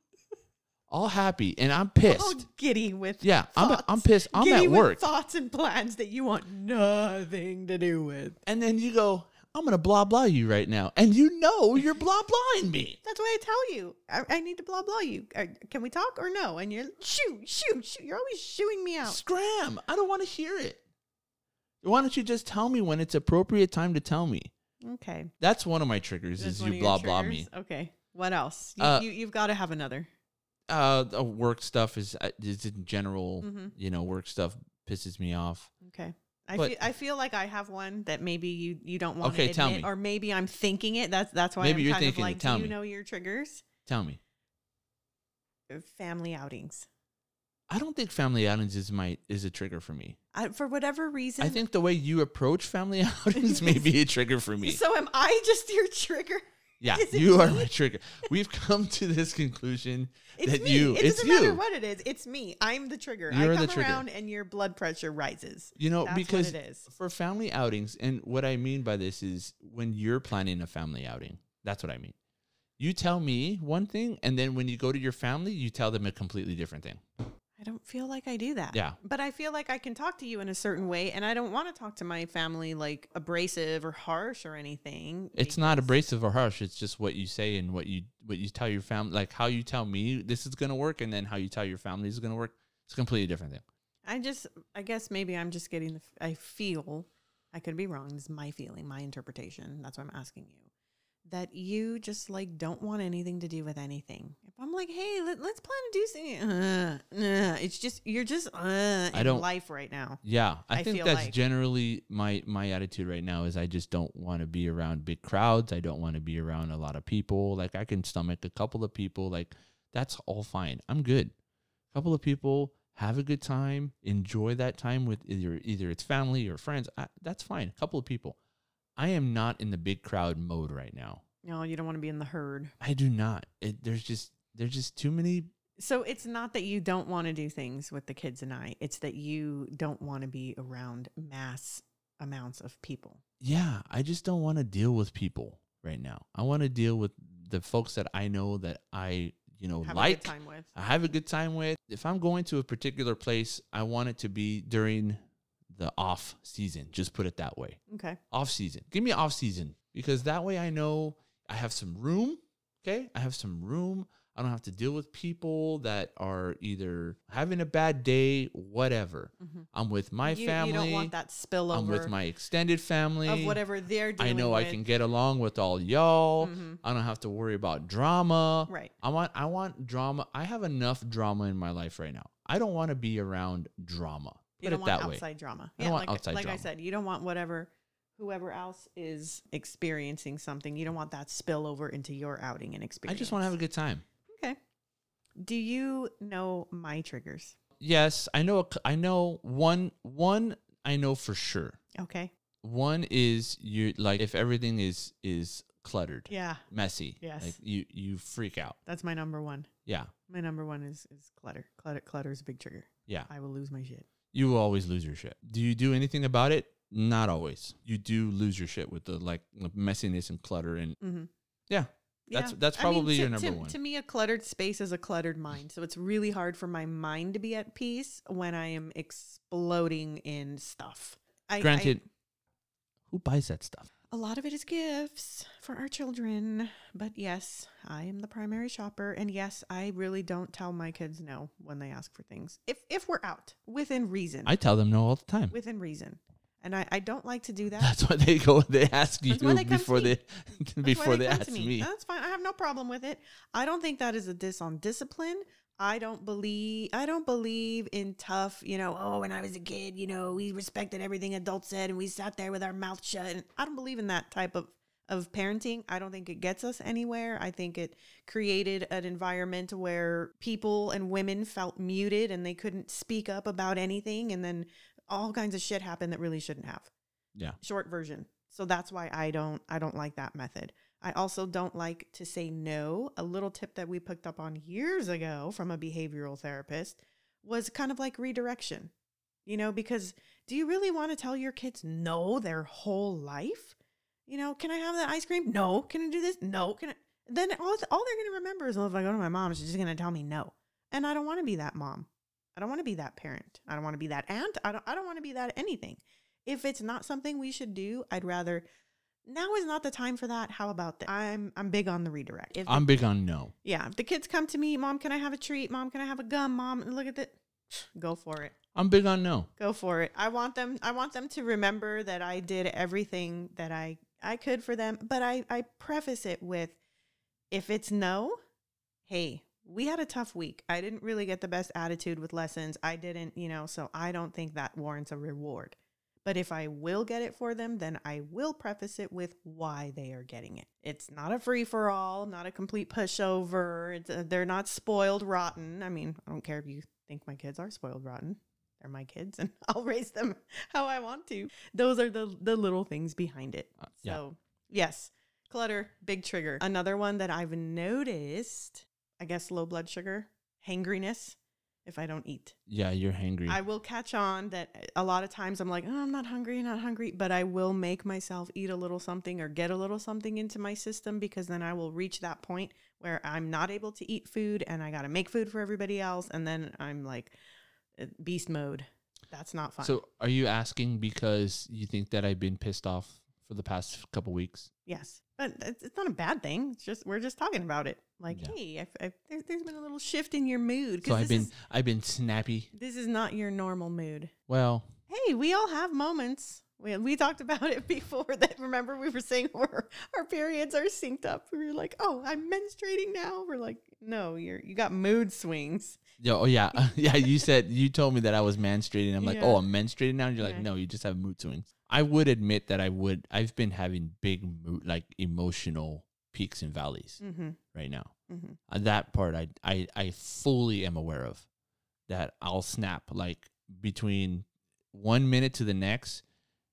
S2: all happy. And I'm pissed.
S3: Oh, giddy with
S2: Yeah, I'm,
S3: thoughts.
S2: I'm pissed. I'm
S3: Giddy
S2: at
S3: with
S2: work.
S3: thoughts and plans that you want nothing to do with.
S2: And then you go, I'm going to blah, blah you right now. And you know you're blah, blahing me.
S3: That's why I tell you. I, I need to blah, blah you. Uh, can we talk or no? And you're, shoo, shoo, shoo. You're always shooing me out.
S2: Scram. I don't want to hear it. Why don't you just tell me when it's appropriate time to tell me?
S3: Okay.
S2: That's one of my triggers
S3: That's
S2: is
S3: one
S2: you
S3: of
S2: blah,
S3: your
S2: blah
S3: triggers?
S2: me.
S3: Okay. What else? You,
S2: Uh,
S3: you, you've got to have another.
S2: Uh, uh, work stuff is, uh, is in general,
S3: Mhm.
S2: you know, work stuff pisses me off.
S3: Okay. I
S2: But-
S3: feel, I feel like I have one that maybe you, you don't want
S2: Okay,
S3: to
S2: tell
S3: admit,
S2: me.
S3: or maybe I'm thinking it. That's that's why
S2: Maybe
S3: I'm
S2: you're
S3: kind
S2: thinking
S3: of
S2: it.
S3: like,
S2: Tell
S3: do you
S2: me.
S3: know your triggers?
S2: Tell me.
S3: Uh, Family outings.
S2: I don't think family outings is my is a trigger for me.
S3: I, for whatever reason.
S2: I think the way you approach family outings may be a trigger for me.
S3: So am I just your trigger?
S2: Yeah,
S3: Is it
S2: you are
S3: me?
S2: my trigger. We've come to this conclusion
S3: It's
S2: that
S3: me.
S2: you,
S3: it
S2: it's
S3: doesn't
S2: you.
S3: matter what it is. It's me. I'm the trigger.
S2: You're
S3: I
S2: the
S3: come
S2: trigger.
S3: around and your blood pressure rises.
S2: You know,
S3: That's
S2: because
S3: what it is.
S2: for family outings, and what I mean by this is when you're planning a family outing, that's what I mean. You tell me one thing, and then when you go to your family, you tell them a completely different thing.
S3: I don't feel like I do that.
S2: Yeah.
S3: But I feel like I can talk to you in a certain way, and I don't want to talk to my family like abrasive or harsh or anything.
S2: It's not
S3: because-
S2: abrasive or harsh. It's just what you say and what you what you tell your family, like how you tell me this is gonna work, and then how you tell your family is gonna work. It's a completely different thing.
S3: I just, I guess maybe I'm just getting the, f- I feel, I could be wrong. This is my feeling, my interpretation. That's why I'm asking you. That you just like don't want anything to do with anything. If I'm like, hey, let, let's plan to do something, uh, uh, it's just, you're just uh, in
S2: don't-
S3: life right now.
S2: Yeah, I,
S3: I
S2: think
S3: feel
S2: that's
S3: like-
S2: generally my my attitude right now. Is I just don't want to be around big crowds. I don't want to be around a lot of people. Like I can stomach a couple of people. Like that's all fine. I'm good. A couple of people, have a good time, enjoy that time with either either it's family or friends. I, that's fine. A couple of people. I am not in the big crowd mode right now.
S3: No, you don't want to be in the herd.
S2: I do not. It, there's just there's just too many.
S3: So it's not that you don't want to do things with the kids and I. It's that you don't want to be around mass amounts of people.
S2: Yeah, I just don't want to deal with people right now. I want to deal with the folks that I know that I you know
S3: Have
S2: like.
S3: a good time with.
S2: I have a good time with. If I'm going to a particular place, I want it to be during the off season. Just put it that way.
S3: Okay.
S2: Off season. Give me off season because that way I know I have some room. Okay. I have some room. I don't have to deal with people that are either having a bad day, whatever.
S3: Mhm.
S2: I'm with my
S3: you,
S2: family.
S3: You don't want that spillover
S2: I'm with my extended family.
S3: of whatever they're doing.
S2: I know
S3: with.
S2: I can get along with all y'all.
S3: Mhm.
S2: I don't have to worry about drama.
S3: Right.
S2: I want I want drama. I have enough drama in my life right now. I don't want to be around drama.
S3: You
S2: Put
S3: don't
S2: it
S3: want
S2: that way.
S3: outside drama.
S2: I don't want
S3: like,
S2: outside
S3: like I
S2: drama.
S3: said, you don't want whatever, whoever else is experiencing something. You don't want that spill over into your outing and
S2: I
S3: experience.
S2: just want to have a good time.
S3: Okay. Do you know my triggers?
S2: Yes, I know. a c- I know one. One I know for sure.
S3: Okay.
S2: One is you like if everything is is cluttered,
S3: Yeah.
S2: messy.
S3: Yes.
S2: Like you you freak out.
S3: That's my number one.
S2: Yeah.
S3: My number one is is clutter. Clutter clutter is a big trigger.
S2: Yeah.
S3: I will lose my shit.
S2: You will always lose your shit. Do you do anything about it? Not always. You do lose your shit with the like messiness and clutter and
S3: Mm-hmm.
S2: yeah. That's- that's
S3: I mean,
S2: probably
S3: to-
S2: your number
S3: to,
S2: one.
S3: To me, a cluttered space is a cluttered mind. So it's really hard for my mind to be at peace when I am exploding in stuff. I, I-
S2: Granted, who buys that stuff?
S3: a lot of it is gifts for our children. But yes, I am the primary shopper. And yes, I really don't tell my kids no when they ask for things. If if we're out, within reason.
S2: I tell them no all the time.
S3: within reason. And I, I don't like to do that.
S2: That's why they go. They ask you
S3: That's why they come to
S2: before
S3: me.
S2: they
S3: That's why
S2: before they,
S3: come to
S2: ask me.
S3: That's fine. I have no problem with it. I don't think that is a diss on discipline. I don't believe I don't believe in tough, you know, oh, when I was a kid, you know, we respected everything adults said and we sat there with our mouth shut. And I don't believe in that type of of parenting. I don't think it gets us anywhere. I think it created an environment where people and women felt muted and they couldn't speak up about anything, and then all kinds of shit happened that really shouldn't have.
S2: Yeah.
S3: Short version. So that's why I don't I don't like that method. I also don't like to say no. A little tip that we picked up on years ago from a behavioral therapist was kind of like redirection. you know, because do you really want to tell your kids no their whole life? You know, can I have that ice cream? No. Can I do this? No. Can I? Then all, all they're going to remember is, well, if I go to my mom, she's just going to tell me no. And I don't want to be that mom. I don't want to be that parent. I don't want to be that aunt. I don't, I don't want to be that anything. If it's not something we should do, I'd rather, now is not the time for that. How about that? I'm, I'm big on the redirect. If
S2: I'm
S3: the,
S2: big on no.
S3: Yeah. If the kids come to me, Mom, can I have a treat? Mom, can I have a gum? Mom, look at that. Go for it.
S2: I'm big on no.
S3: Go for it. I want them, I want them to remember that I did everything that I, I could for them. But I, I preface it with, if it's no, hey, we had a tough week. I didn't really get the best attitude with lessons. I didn't, you know, so I don't think that warrants a reward. But if I will get it for them, then I will preface it with why they are getting it. It's not a free-for-all, not a complete pushover. It's a, they're not spoiled rotten. I mean, I don't care if you think my kids are spoiled rotten. They're my kids, and I'll raise them how I want to. Those are the, the little things behind it.
S2: Uh, yeah.
S3: So, yes. Clutter, big trigger. Another one that I've noticed, I guess low blood sugar, hangriness, if I don't eat.
S2: Yeah, you're hangry.
S3: I will catch on that a lot of times I'm like, oh, I'm not hungry, not hungry. But I will make myself eat a little something or get a little something into my system, because then I will reach that point where I'm not able to eat food and I got to make food for everybody else. And then I'm like beast mode. That's not fun.
S2: So are you asking because you think that I've been pissed off for the past couple weeks?
S3: Yes. But it's it's not a bad thing. It's just, we're just talking about it. Like,
S2: Yeah.
S3: hey, I, I, there, there's been a little shift in your mood. 'cause
S2: So I've
S3: this
S2: been
S3: is,
S2: I've been snappy.
S3: this is not your normal mood.
S2: Well,
S3: Hey, we all have moments. We, we talked about it before that. Remember, we were saying our, our periods are synced up. We were like, oh, I'm menstruating now. We're like, no, you're, you got mood swings.
S2: yo, oh yeah, yeah. You said you told me that I was menstruating. I'm like,
S3: Yeah.
S2: oh, I'm menstruating now. And you're like,
S3: Yeah.
S2: no, you just have mood swings. I would admit that I would. I've been having big mood, like emotional peaks and valleys
S3: Mm-hmm.
S2: right now.
S3: Mm-hmm.
S2: Uh, that part, I, I, I fully am aware of. That I'll snap like between one minute to the next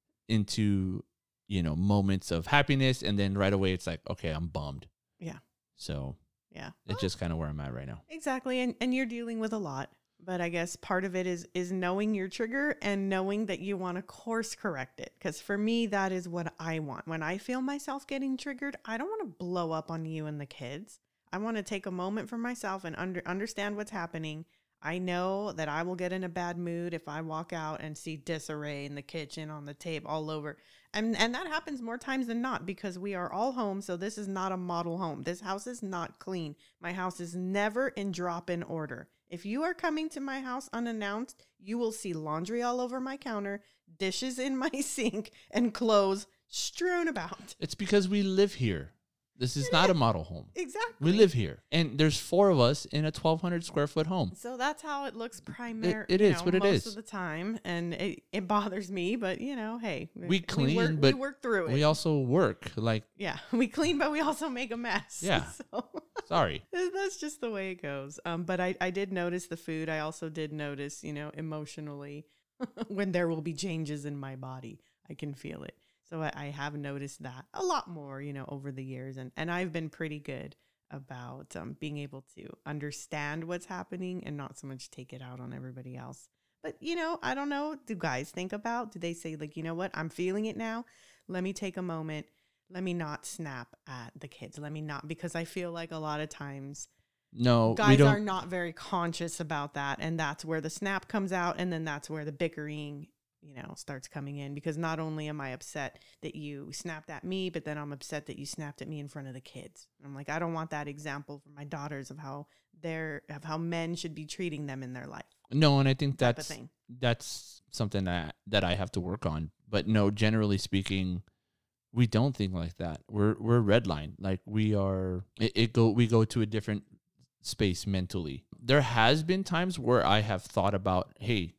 S2: into, you know, moments of happiness, and then right away it's like, okay, I'm bummed.
S3: Yeah.
S2: So
S3: Yeah.
S2: it's just kind of where I'm at right now.
S3: Exactly. And and you're dealing with a lot. But I guess part of it is is knowing your trigger and knowing that you want to course correct it. Because for me, that is what I want. When I feel myself getting triggered, I don't want to blow up on you and the kids. I want to take a moment for myself and under, understand what's happening. I know that I will get in a bad mood if I walk out and see disarray in the kitchen, on the table, all over. And, and that happens more times than not, because we are all home. So this is not a model home. This house is not clean. My house is never in drop-in order. If you are coming to my house unannounced, you will see laundry all over my counter, dishes in my sink, and clothes strewn about.
S2: It's because we live here. This is not a model home.
S3: Exactly.
S2: We live here, and there's four of us in a twelve hundred square foot home.
S3: So that's how it looks primarily.
S2: It- it is what it
S3: most
S2: is.
S3: of the time, and it, it bothers me. But you know, hey,
S2: We clean,
S3: work,
S2: but
S3: we work through it.
S2: We also work. Like,
S3: yeah, we clean, but we also make a mess.
S2: Yeah.
S3: So
S2: sorry.
S3: that's just the way it goes. Um, but I I did notice the food. I also did notice, you know, emotionally, when there will be changes in my body, I can feel it. So I, I have noticed that a lot more, you know, over the years. And, and I've been pretty good about um, being able to understand what's happening and not so much take it out on everybody else. But, you know, I don't know. Do guys think about, do they say like, you know what, I'm feeling it now. Let me take a moment. Let me not snap at the kids. Let me not, because I feel like a lot of times
S2: No, we
S3: guys
S2: don't.
S3: are not very conscious about that. And that's where the snap comes out. And then that's where the bickering, you know, starts coming in, because not only am I upset that you snapped at me, but then I'm upset that you snapped at me in front of the kids. I'm like, I don't want that example for my daughters of how they're, of how men should be treating them in their life.
S2: No, and I think
S3: Type of
S2: that's
S3: thing.
S2: that's something that that I have to work on. But no, generally speaking, we don't think like that. We're we're red line. Like we are. It, it go we go to a different space mentally. There has been times where I have thought about, hey,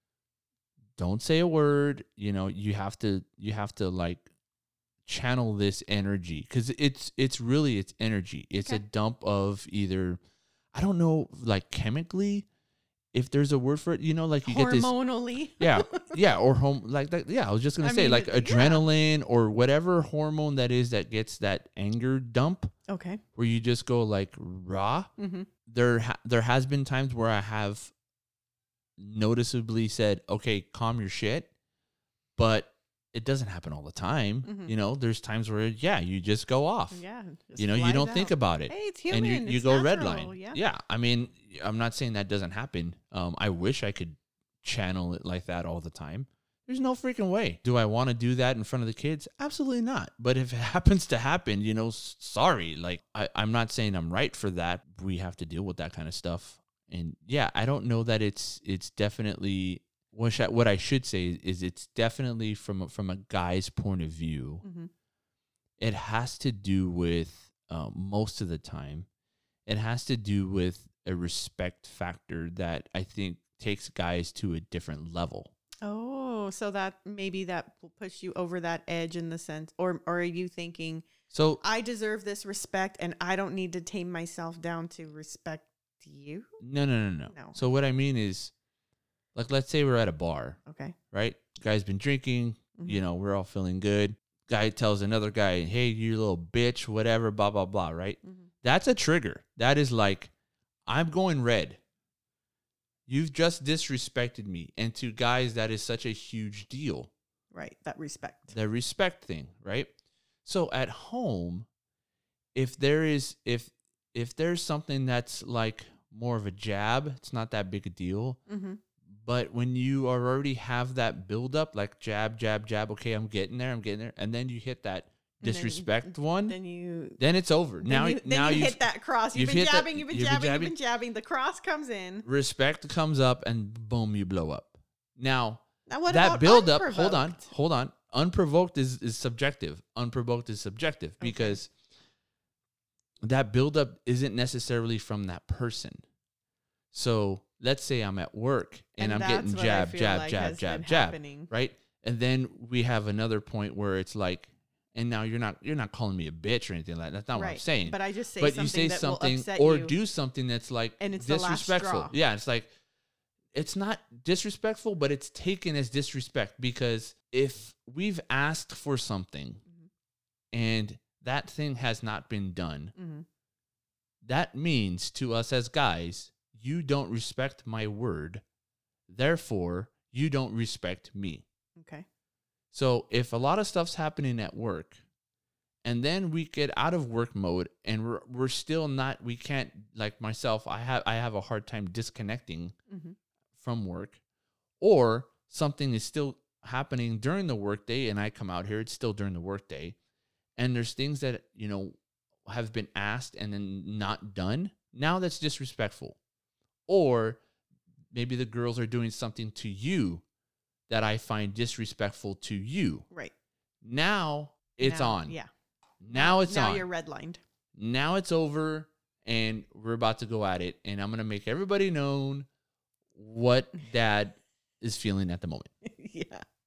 S2: don't say a word. You know, you have to you have to like channel this energy, because it's it's really it's energy. It's
S3: Okay.
S2: a dump of either, I don't know, like chemically, if there's a word for it. You know, like you get this.
S3: Hormonally.
S2: Yeah, yeah, or home like that. Yeah, I was just gonna
S3: I
S2: say
S3: mean,
S2: like
S3: it- yeah.
S2: adrenaline or whatever hormone that is that gets that anger dump
S3: Okay.
S2: where you just go like raw.
S3: Mm-hmm.
S2: There, ha- there has been times where I have noticeably said, okay, calm your shit, but it doesn't happen all the time.
S3: Mhm.
S2: You know, there's times where, yeah, you just go off.
S3: Yeah. just
S2: You know, you
S3: flies
S2: don't think
S3: out.
S2: about it.
S3: Hey, it's human.
S2: and you, you
S3: it's
S2: go
S3: natural.
S2: redline.
S3: Yeah.
S2: yeah. I mean, I'm not saying that doesn't happen. Um, I wish I could channel it like that all the time. There's no freaking way. Do I want to do that in front of the kids? Absolutely not. But if it happens to happen, you know, s- sorry. Like, I, I'm not saying I'm right for that. We have to deal with that kind of stuff. And yeah, I don't know that it's it's definitely what I, what I should say is it's definitely from a, from a guy's point of view.
S3: Mhm.
S2: It has to do with um, most of the time. It has to do with a respect factor that I think takes guys to a different level.
S3: Oh, so that maybe that will push you over that edge in the sense, or or are you thinking,
S2: So
S3: I deserve this respect and I don't need to tame myself down to respect you?
S2: no, no, no, no,
S3: No.
S2: So what I mean is, like, let's say we're at a bar,
S3: Okay.
S2: right? Guy's been drinking.
S3: Mhm.
S2: You know, we're all feeling good. Guy tells another guy, "Hey, you little bitch," whatever, blah blah blah. Right?
S3: Mhm.
S2: That's a trigger. That is like, I'm going red. You've just disrespected me. And to guys, that is such a huge deal.
S3: Right. That respect.
S2: The respect thing, right? So at home, if there is if if there's something that's like more of a jab, it's not that big a deal.
S3: Mm-hmm.
S2: But when you already have that buildup, like jab, jab, jab, okay, I'm getting there, I'm getting there, and then you hit that
S3: then-
S2: disrespect one,
S3: Then you
S2: then it's over.
S3: then
S2: now,
S3: you, then
S2: now
S3: you
S2: you've-
S3: hit that cross. You've,
S2: you've
S3: been
S2: hit that-
S3: jabbing, you've been
S2: you've been
S3: jabbing,
S2: jabbing.
S3: you've been jabbing. The cross comes in.
S2: respect comes up, and boom, you blow up. Now
S3: Now what
S2: that
S3: about
S2: build up, hold on,
S3: unprovoked?
S2: hold on. Unprovoked is, is subjective. Unprovoked is subjective
S3: Okay.
S2: because that build up isn't necessarily from that person. So let's say I'm at work and, I'm
S3: that's
S2: getting
S3: what I
S2: jab,
S3: feel
S2: jab,
S3: like
S2: jab,
S3: has
S2: jab,
S3: been
S2: jab,
S3: happening.
S2: right? And then we have another point where it's like, and now you're not you're not calling me a bitch or anything like that. That's not what I'm
S3: Right.
S2: saying.
S3: But I just say
S2: but
S3: something
S2: you say
S3: that
S2: something
S3: will upset
S2: or
S3: you.
S2: do something that's like
S3: And it's the last
S2: disrespectful.
S3: straw.
S2: Yeah, it's like it's not disrespectful, but it's taken as disrespect because if we've asked for something
S3: Mhm.
S2: and that thing has not been done,
S3: Mm-hmm.
S2: that means to us as guys, you don't respect my word. Therefore, you don't respect me.
S3: Okay.
S2: So if a lot of stuff's happening at work and then we get out of work mode and we're, we're still not, we can't, like myself, I have, I have a hard time disconnecting
S3: Mm-hmm.
S2: from work, or something is still happening during the workday and I come out here, it's still during the workday. And there's things that, you know, have been asked and then not done. Now that's disrespectful. Or maybe the girls are doing something to you that I find disrespectful to you.
S3: Right.
S2: Now it's
S3: Now-
S2: on.
S3: Yeah.
S2: Now it's
S3: now
S2: on.
S3: you're redlined.
S2: Now it's over and we're about to go at it. And I'm going to make everybody known what dad is feeling at the moment.
S3: yeah.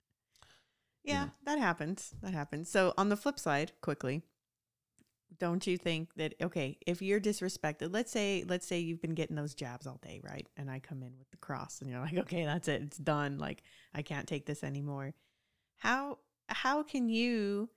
S3: Yeah,
S2: know.
S3: that happens. That happens. So on the flip side, quickly, don't you think that, okay, if you're disrespected, let's say, let's say you've been getting those jabs all day, right? And I come in with the cross and you're like, okay, that's it. It's done. Like, I can't take this anymore. How, how can you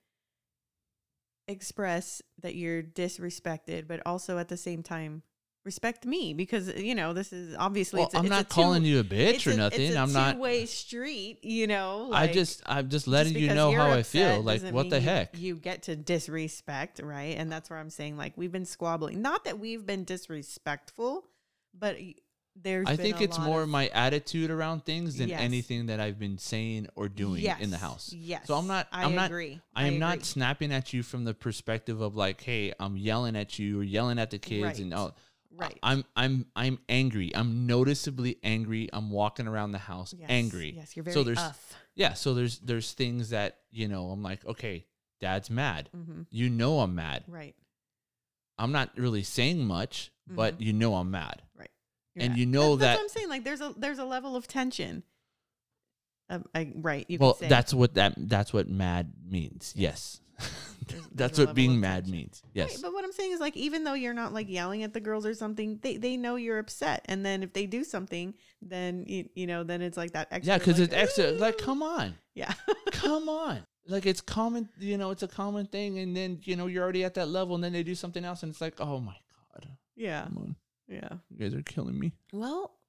S3: express that you're disrespected, but also at the same time respect me? Because, you know, this is obviously,
S2: Well,
S3: it's a,
S2: I'm
S3: it's a
S2: not calling
S3: two-
S2: you a bitch
S3: it's
S2: or
S3: a-
S2: nothing.
S3: It's a
S2: I'm not.
S3: two-way street, you know.
S2: I
S3: like-
S2: just, I'm just letting you
S3: because
S2: know
S3: you're
S2: how I
S3: upset
S2: feel. Like,
S3: doesn't
S2: what
S3: mean
S2: the
S3: you-
S2: heck?
S3: You get to disrespect, right? And that's where I'm saying, like, we've been squabbling. Not that we've been disrespectful, but y- there's.
S2: I
S3: been
S2: think
S3: a
S2: it's
S3: lot
S2: more
S3: of,
S2: my attitude around things than
S3: Yes.
S2: anything that I've been saying or doing in the
S3: Yes,
S2: house.
S3: Yes.
S2: So I'm not.
S3: I
S2: I'm not.
S3: agree.
S2: I am not
S3: agree.
S2: snapping at you from the perspective of like, hey, I'm yelling at you or yelling at the kids and
S3: Right.
S2: all.
S3: Right.
S2: I'm I'm I'm angry. I'm noticeably angry. I'm walking around the house
S3: Yes,
S2: angry.
S3: Yes, you're very
S2: So there's
S3: uff.
S2: yeah. So there's there's things that you know. I'm like, okay, Dad's mad.
S3: Mm-hmm.
S2: You know I'm mad.
S3: Right.
S2: I'm not really saying much, but
S3: Mhm.
S2: you know I'm mad.
S3: Right.
S2: And
S3: You're
S2: you
S3: at-
S2: know
S3: that's
S2: that-
S3: what I'm saying. Like, there's a there's a level of tension. Um, I, right. You
S2: Well,
S3: can say.
S2: that's what that that's what mad means. Yes.
S3: There's-
S2: That's
S3: there's a
S2: what
S3: level
S2: being
S3: of
S2: mad
S3: tension.
S2: means. Yes.
S3: Right, but what I'm saying is, like, even though you're not like yelling at the girls or something, they, they know you're upset. And then if they do something, then you, you know, then it's like that extra.
S2: Yeah, because
S3: like,
S2: it's extra. Like,
S3: "Ooh."
S2: come on,
S3: Yeah.
S2: come on. Like it's common. You know, it's a common thing. And then you know you're already at that level, and then they do something else, and it's like, oh my god,
S3: yeah.
S2: come on,
S3: Yeah.
S2: you guys are killing me.
S3: Well,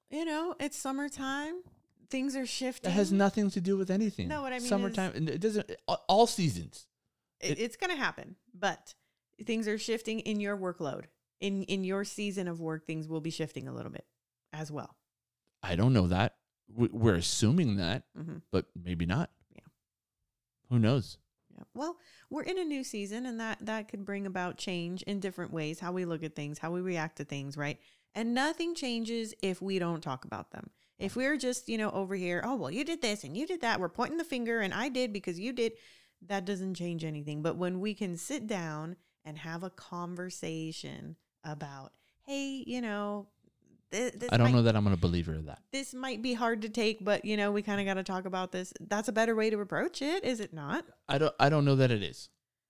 S3: you know, it's summertime. Things are shifting.
S2: That has nothing to do with anything.
S3: No, what I mean is-
S2: summertime. and it doesn't. all- All seasons.
S3: It, it's going to happen, but things are shifting in your workload. In in your season of work, things will be shifting a little bit as well.
S2: I don't know that. We- We're assuming that,
S3: Mhm.
S2: but maybe not.
S3: Yeah.
S2: Who knows?
S3: Yeah. Well, we're in a new season, and that that could bring about change in different ways, how we look at things, how we react to things, right? And nothing changes if we don't talk about them. If we're just, you know, over here, oh, well, you did this and you did that. We're pointing the finger and I did because you did. That doesn't change anything. But when we can sit down and have a conversation about, hey, you know, th- this
S2: I don't
S3: might,
S2: know that I'm going to believe her of that.
S3: this might be hard to take, but, you know, we kind of got to talk about this. That's a better way to approach it, is it not?
S2: I don't. I don't know that it is.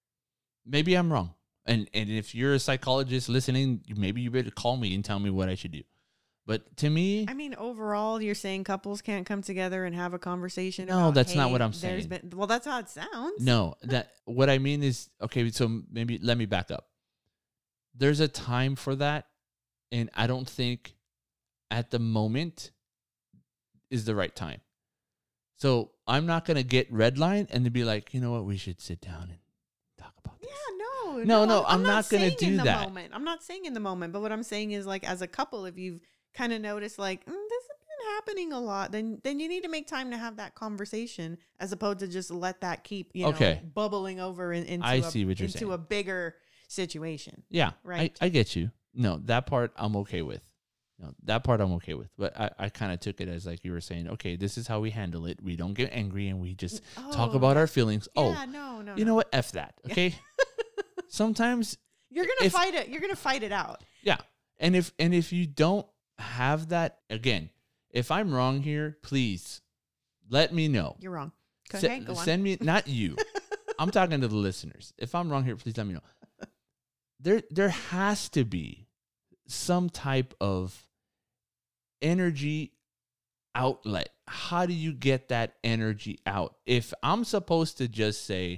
S2: Maybe I'm wrong. And and if you're a psychologist listening, maybe you better call me and tell me what I should do. But to me,
S3: I mean, overall, you're saying couples can't come together and have a conversation.
S2: No,
S3: about,
S2: that's not
S3: hey,
S2: what I'm
S3: there's
S2: saying.
S3: Been, well, that's how it sounds.
S2: no. That what I mean is okay. So maybe let me back up. There's a time for that, and I don't think at the moment is the right time. So I'm not gonna get redline and then be like, you know what, we should sit down and talk about this.
S3: Yeah, no,
S2: No, no, I'm not gonna
S3: saying
S2: do
S3: in the
S2: that.
S3: Moment. I'm not saying in the moment, but what I'm saying is, like, as a couple, if you've kind of noticed, like, mm, this has been happening a lot, then then you need to make time to have that conversation, as opposed to just let that keep, you know,
S2: Okay.
S3: bubbling over in, into
S2: I
S3: a,
S2: see what you're
S3: into
S2: saying.
S3: a bigger situation.
S2: Yeah,
S3: Right.
S2: I, I get you. No, that part I'm okay with. No, that part I'm okay with. But I, I kind of took it as like you were saying, okay, this is how we handle it. We don't get angry and we just talk
S3: Oh,
S2: about our feelings.
S3: Yeah,
S2: Oh,
S3: no, no,
S2: you
S3: no.
S2: know what? F that. Okay. Sometimes,
S3: You're gonna
S2: if-
S3: fight it. You're gonna fight it out.
S2: yeah. And if and if you don't have that, again, if I'm wrong here, please let me know.
S3: You're wrong. Go
S2: Se-
S3: ahead. Go on.
S2: Send me, not you. I'm talking to the listeners. If I'm wrong here, please let me know. There, there has to be some type of energy outlet. How do you get that energy out? If I'm supposed to just say,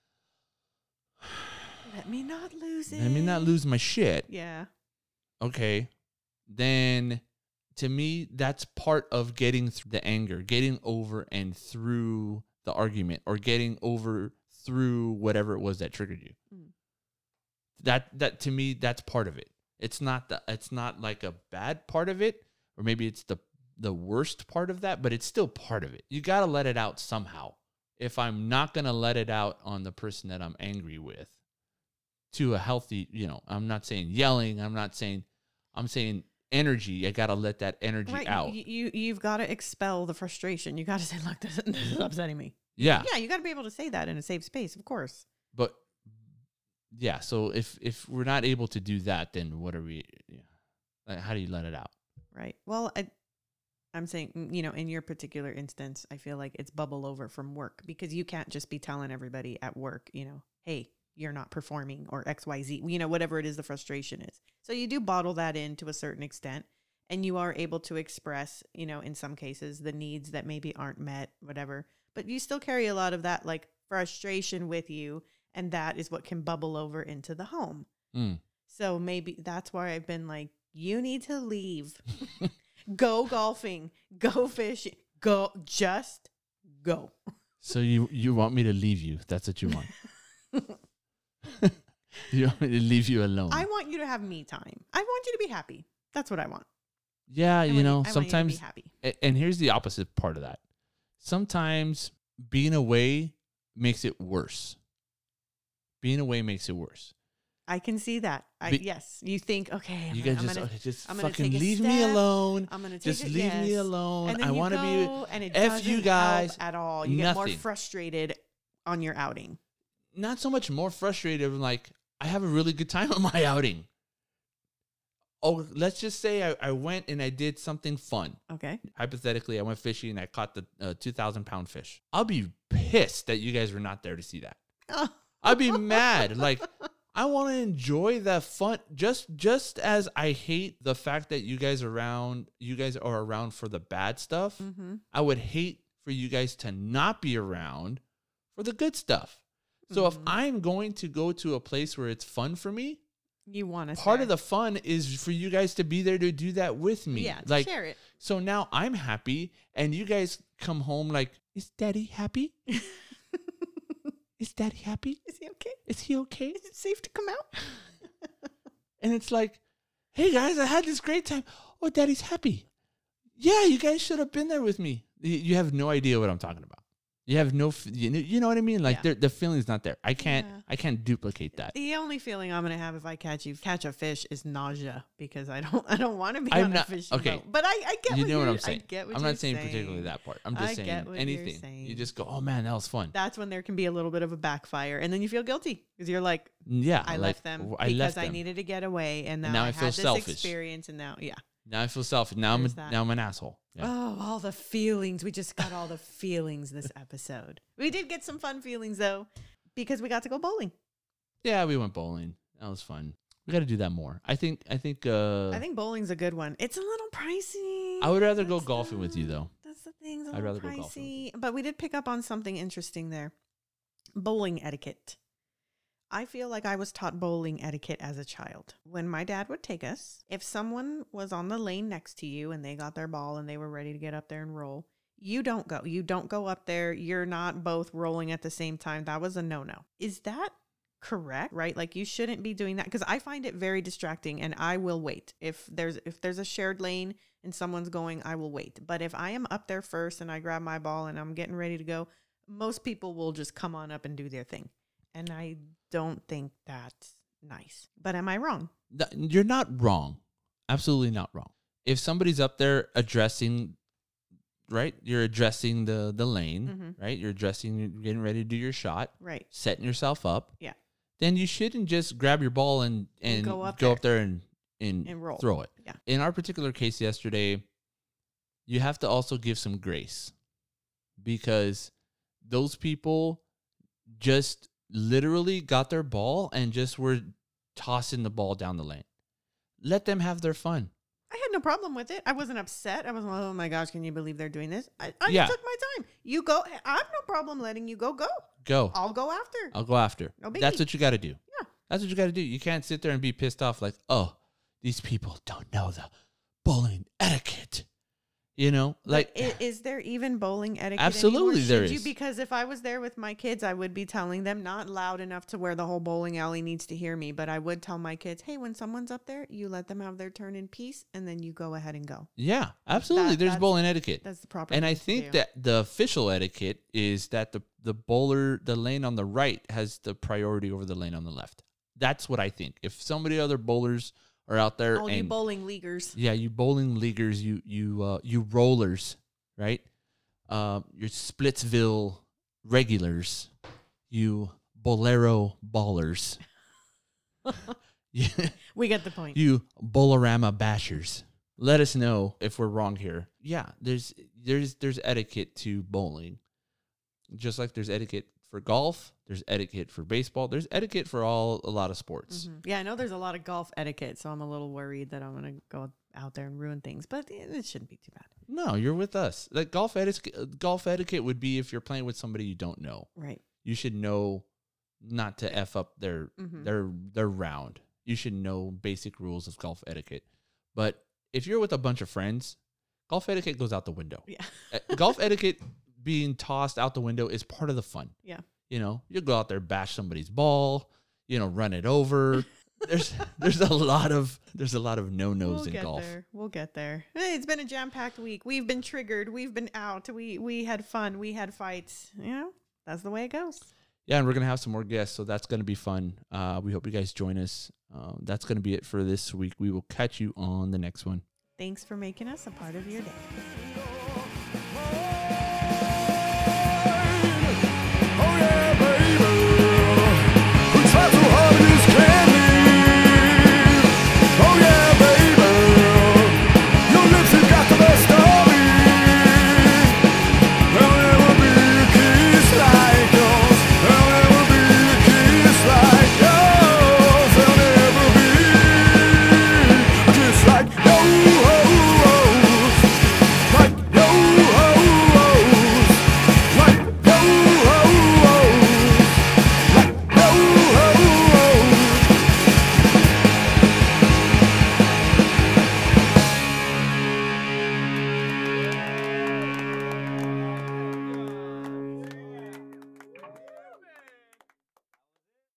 S3: Let me not lose it.
S2: let me not lose my shit,
S3: Yeah.
S2: okay, then to me, that's part of getting through the anger, getting over and through the argument, or getting over through whatever it was that triggered you.
S3: Mm.
S2: That that to me, that's part of it. It's not the it's not like a bad part of it, or maybe it's the the worst part of that, but it's still part of it. You got to let it out somehow. If I'm not going to let it out on the person that I'm angry with, to a healthy, you know, I'm not saying yelling, I'm not saying, I'm saying energy. I got to let that energy
S3: Right.
S2: out.
S3: You, you you've got to expel the frustration. You got to say, look, this, this is upsetting me.
S2: Yeah.
S3: Yeah, you got to be able to say that in a safe space, of course.
S2: But yeah, so if if we're not able to do that, then what are we, yeah. Like, how do you let it out?
S3: Right. Well, I, I'm saying, mm, you know, in your particular instance, I feel like it's bubble over from work, because you can't just be telling everybody at work, you know, hey, you're not performing, or X Y Z, you know, whatever it is the frustration is. So you do bottle that in to a certain extent, and you are able to express, you know, in some cases, the needs that maybe aren't met, whatever. But you still carry a lot of that, like, frustration with you, and that is what can bubble over into the home.
S2: Mm.
S3: So maybe that's why I've been like, you need to leave. Go golfing, go fishing, go, just go.
S2: So you you want me to leave you? That's what you want. You want me to leave you alone?
S3: I want you to have me time. I want you to be happy. That's what I want.
S2: yeah,
S3: I
S2: you
S3: want
S2: know,
S3: I want
S2: sometimes,
S3: you to be happy.
S2: a- and here's the opposite part of that. Sometimes being away makes it worse. Being away makes it worse.
S3: I can see that. I,
S2: Be-
S3: yes, you think, okay, I'm
S2: You
S3: gonna,
S2: guys
S3: I'm
S2: just
S3: gonna,
S2: okay, just
S3: I'm gonna
S2: fucking
S3: take a
S2: leave me
S3: step.
S2: alone.
S3: I'm gonna take
S2: Just
S3: it,
S2: leave me
S3: yes.
S2: alone.
S3: And then
S2: I
S3: you
S2: want to be.
S3: go, and it
S2: F you
S3: doesn't
S2: guys.
S3: help at all. You get more
S2: Nothing.
S3: frustrated on your outing.
S2: Not so much more frustrated. I'm like, I have a really good time on my outing. Oh, let's just say I, I went and I did something fun.
S3: Okay.
S2: Hypothetically, I went fishing and I caught the uh, two thousand pound fish. I'll be pissed that you guys were not there to see that. I'd be mad. Like, I want to enjoy that fun. Just just as I hate the fact that you guys around, you guys are around for the bad stuff.
S3: Mm-hmm.
S2: I would hate for you guys to not be around for the good stuff. So if
S3: Mhm.
S2: I'm going to go to a place where it's fun for me,
S3: You want to
S2: part of the fun is for you guys to be there to do that with me.
S3: yeah, to
S2: like,
S3: share it.
S2: so now I'm happy, and you guys come home like, is Daddy happy? Is Daddy happy?
S3: Is he okay?
S2: Is he okay?
S3: Is it safe to come out?
S2: And it's like, hey guys, I had this great time. Oh, Daddy's happy. Yeah, you guys should have been there with me. You- You have no idea what I'm talking about. You have no, f- you know, you know what I mean? Like
S3: Yeah.
S2: they're the feeling's not there. I can't,
S3: Yeah.
S2: I can't duplicate that.
S3: The only feeling I'm gonna have if I catch you catch a fish is nausea because I don't I don't want to be
S2: I'm
S3: on
S2: not-
S3: a fishing
S2: okay.
S3: boat. But I, I get
S2: You
S3: what
S2: know what
S3: you're-
S2: I'm saying.
S3: I get what
S2: I'm
S3: you're
S2: not saying, particularly that part. I'm just
S3: I
S2: saying
S3: get what you're
S2: anything.
S3: saying.
S2: You just go, oh man, that was fun.
S3: That's when there can be a little bit of a backfire, and then you feel guilty because you're like,
S2: Yeah,
S3: I
S2: like,
S3: left them
S2: w-
S3: because
S2: I left
S3: I
S2: them.
S3: needed to get away, and now,
S2: now
S3: I,
S2: I feel
S3: had this
S2: selfish.
S3: experience, and now yeah.
S2: Now I feel selfish. Now I'm a,
S3: There's that.
S2: now I'm an asshole. Yeah.
S3: Oh, all the feelings. We just got all the feelings this episode. We did get some fun feelings though, because we got to go bowling.
S2: Yeah, we went bowling. That was fun. We got to do that more. I think. I think. Uh,
S3: I think bowling's a good one. It's a little pricey.
S2: I would rather go
S3: That's
S2: golfing
S3: the-
S2: with you though.
S3: That's the thing. It's a
S2: I'd
S3: little
S2: rather go golfing
S3: pricey. But we did pick up on something interesting there. Bowling etiquette. I feel like I was taught bowling etiquette as a child. When my dad would take us, if someone was on the lane next to you and they got their ball and they were ready to get up there and roll, you don't go. You don't go up there. You're not both rolling at the same time. That was a no-no. Is that correct? Right? Like you shouldn't be doing that because I find it very distracting and I will wait. If there's if there's a shared lane and someone's going, I will wait. But if I am up there first and I grab my ball and I'm getting ready to go, most people will just come on up and do their thing. And I don't think that's nice. But am I wrong?
S2: Th- You're not wrong. Absolutely not wrong. If somebody's up there addressing, right? You're addressing the the lane,
S3: Mhm.
S2: right? You're addressing, you're getting ready to do your shot,
S3: Right.
S2: setting yourself up.
S3: Yeah.
S2: Then you shouldn't just grab your ball and and
S3: go up
S2: go
S3: there.
S2: up there and and,
S3: And roll.
S2: throw it.
S3: Yeah.
S2: In our particular case yesterday, you have to also give some grace because those people just literally got their ball and just were tossing the ball down the lane. Let them have their fun.
S3: I had no problem with it. I wasn't upset. I wasn't like, oh my gosh, can you believe they're doing this? I, I
S2: Yeah.
S3: took my time. You go. I have no problem letting you go. Go.
S2: Go.
S3: I'll go after.
S2: I'll go after.
S3: No biggie.
S2: That's what you got to do.
S3: Yeah.
S2: That's what you got to do. You can't sit there and be pissed off like, oh, these people don't know the bowling etiquette. You know, like
S3: But i- is there even bowling etiquette?
S2: Absolutely
S3: anymore?
S2: there
S3: Should you?
S2: is.
S3: Because if I was there with my kids, I would be telling them not loud enough to where the whole bowling alley needs to hear me. But I would tell my kids, hey, when someone's up there, you let them have their turn in peace, and then you go ahead and go.
S2: yeah, absolutely.
S3: That-
S2: There's
S3: that's-
S2: bowling etiquette.
S3: That's the proper.
S2: And I
S3: thing to
S2: think
S3: do.
S2: that the official etiquette is that the the bowler, the lane on the right has the priority over the lane on the left. That's what I think. If somebody other bowlers are out there
S3: all
S2: and
S3: you bowling leaguers.
S2: yeah, you bowling leaguers, you you uh, you rollers, right? Uh, your Splitsville regulars, you Bolero ballers, you,
S3: We get the point.
S2: you Bolorama bashers. Let us know if we're wrong here. Yeah, there's there's there's etiquette to bowling, just like there's etiquette for golf. There's etiquette for baseball. There's etiquette for all a lot of sports.
S3: Mhm. Yeah, I know there's a lot of golf etiquette, so I'm a little worried that I'm going to go out there and ruin things, but it it shouldn't be too bad.
S2: No, you're with us. Like golf etiquette, golf etiquette would be if you're playing with somebody you don't know.
S3: Right.
S2: You should know not to f up their
S3: Mhm.
S2: their their round. You should know basic rules of golf etiquette. But if you're with a bunch of friends, golf etiquette goes out the window.
S3: Yeah.
S2: Uh, golf etiquette being tossed out the window is part of the fun.
S3: Yeah.
S2: You know, you go out there, bash somebody's ball, you know, run it over. there's there's a lot of there's a lot of no nos
S3: We'll
S2: in
S3: get
S2: golf.
S3: there. We'll get there. Hey, it's been a jam-packed week. We've been triggered. We've been out. We we had fun. We had fights. You know, that's the way it goes.
S2: Yeah, and we're gonna have some more guests, so that's gonna be fun. Uh, we hope you guys join us. Um, that's gonna be it for this week. We will catch you on the next one.
S3: Thanks for making us a part of your day.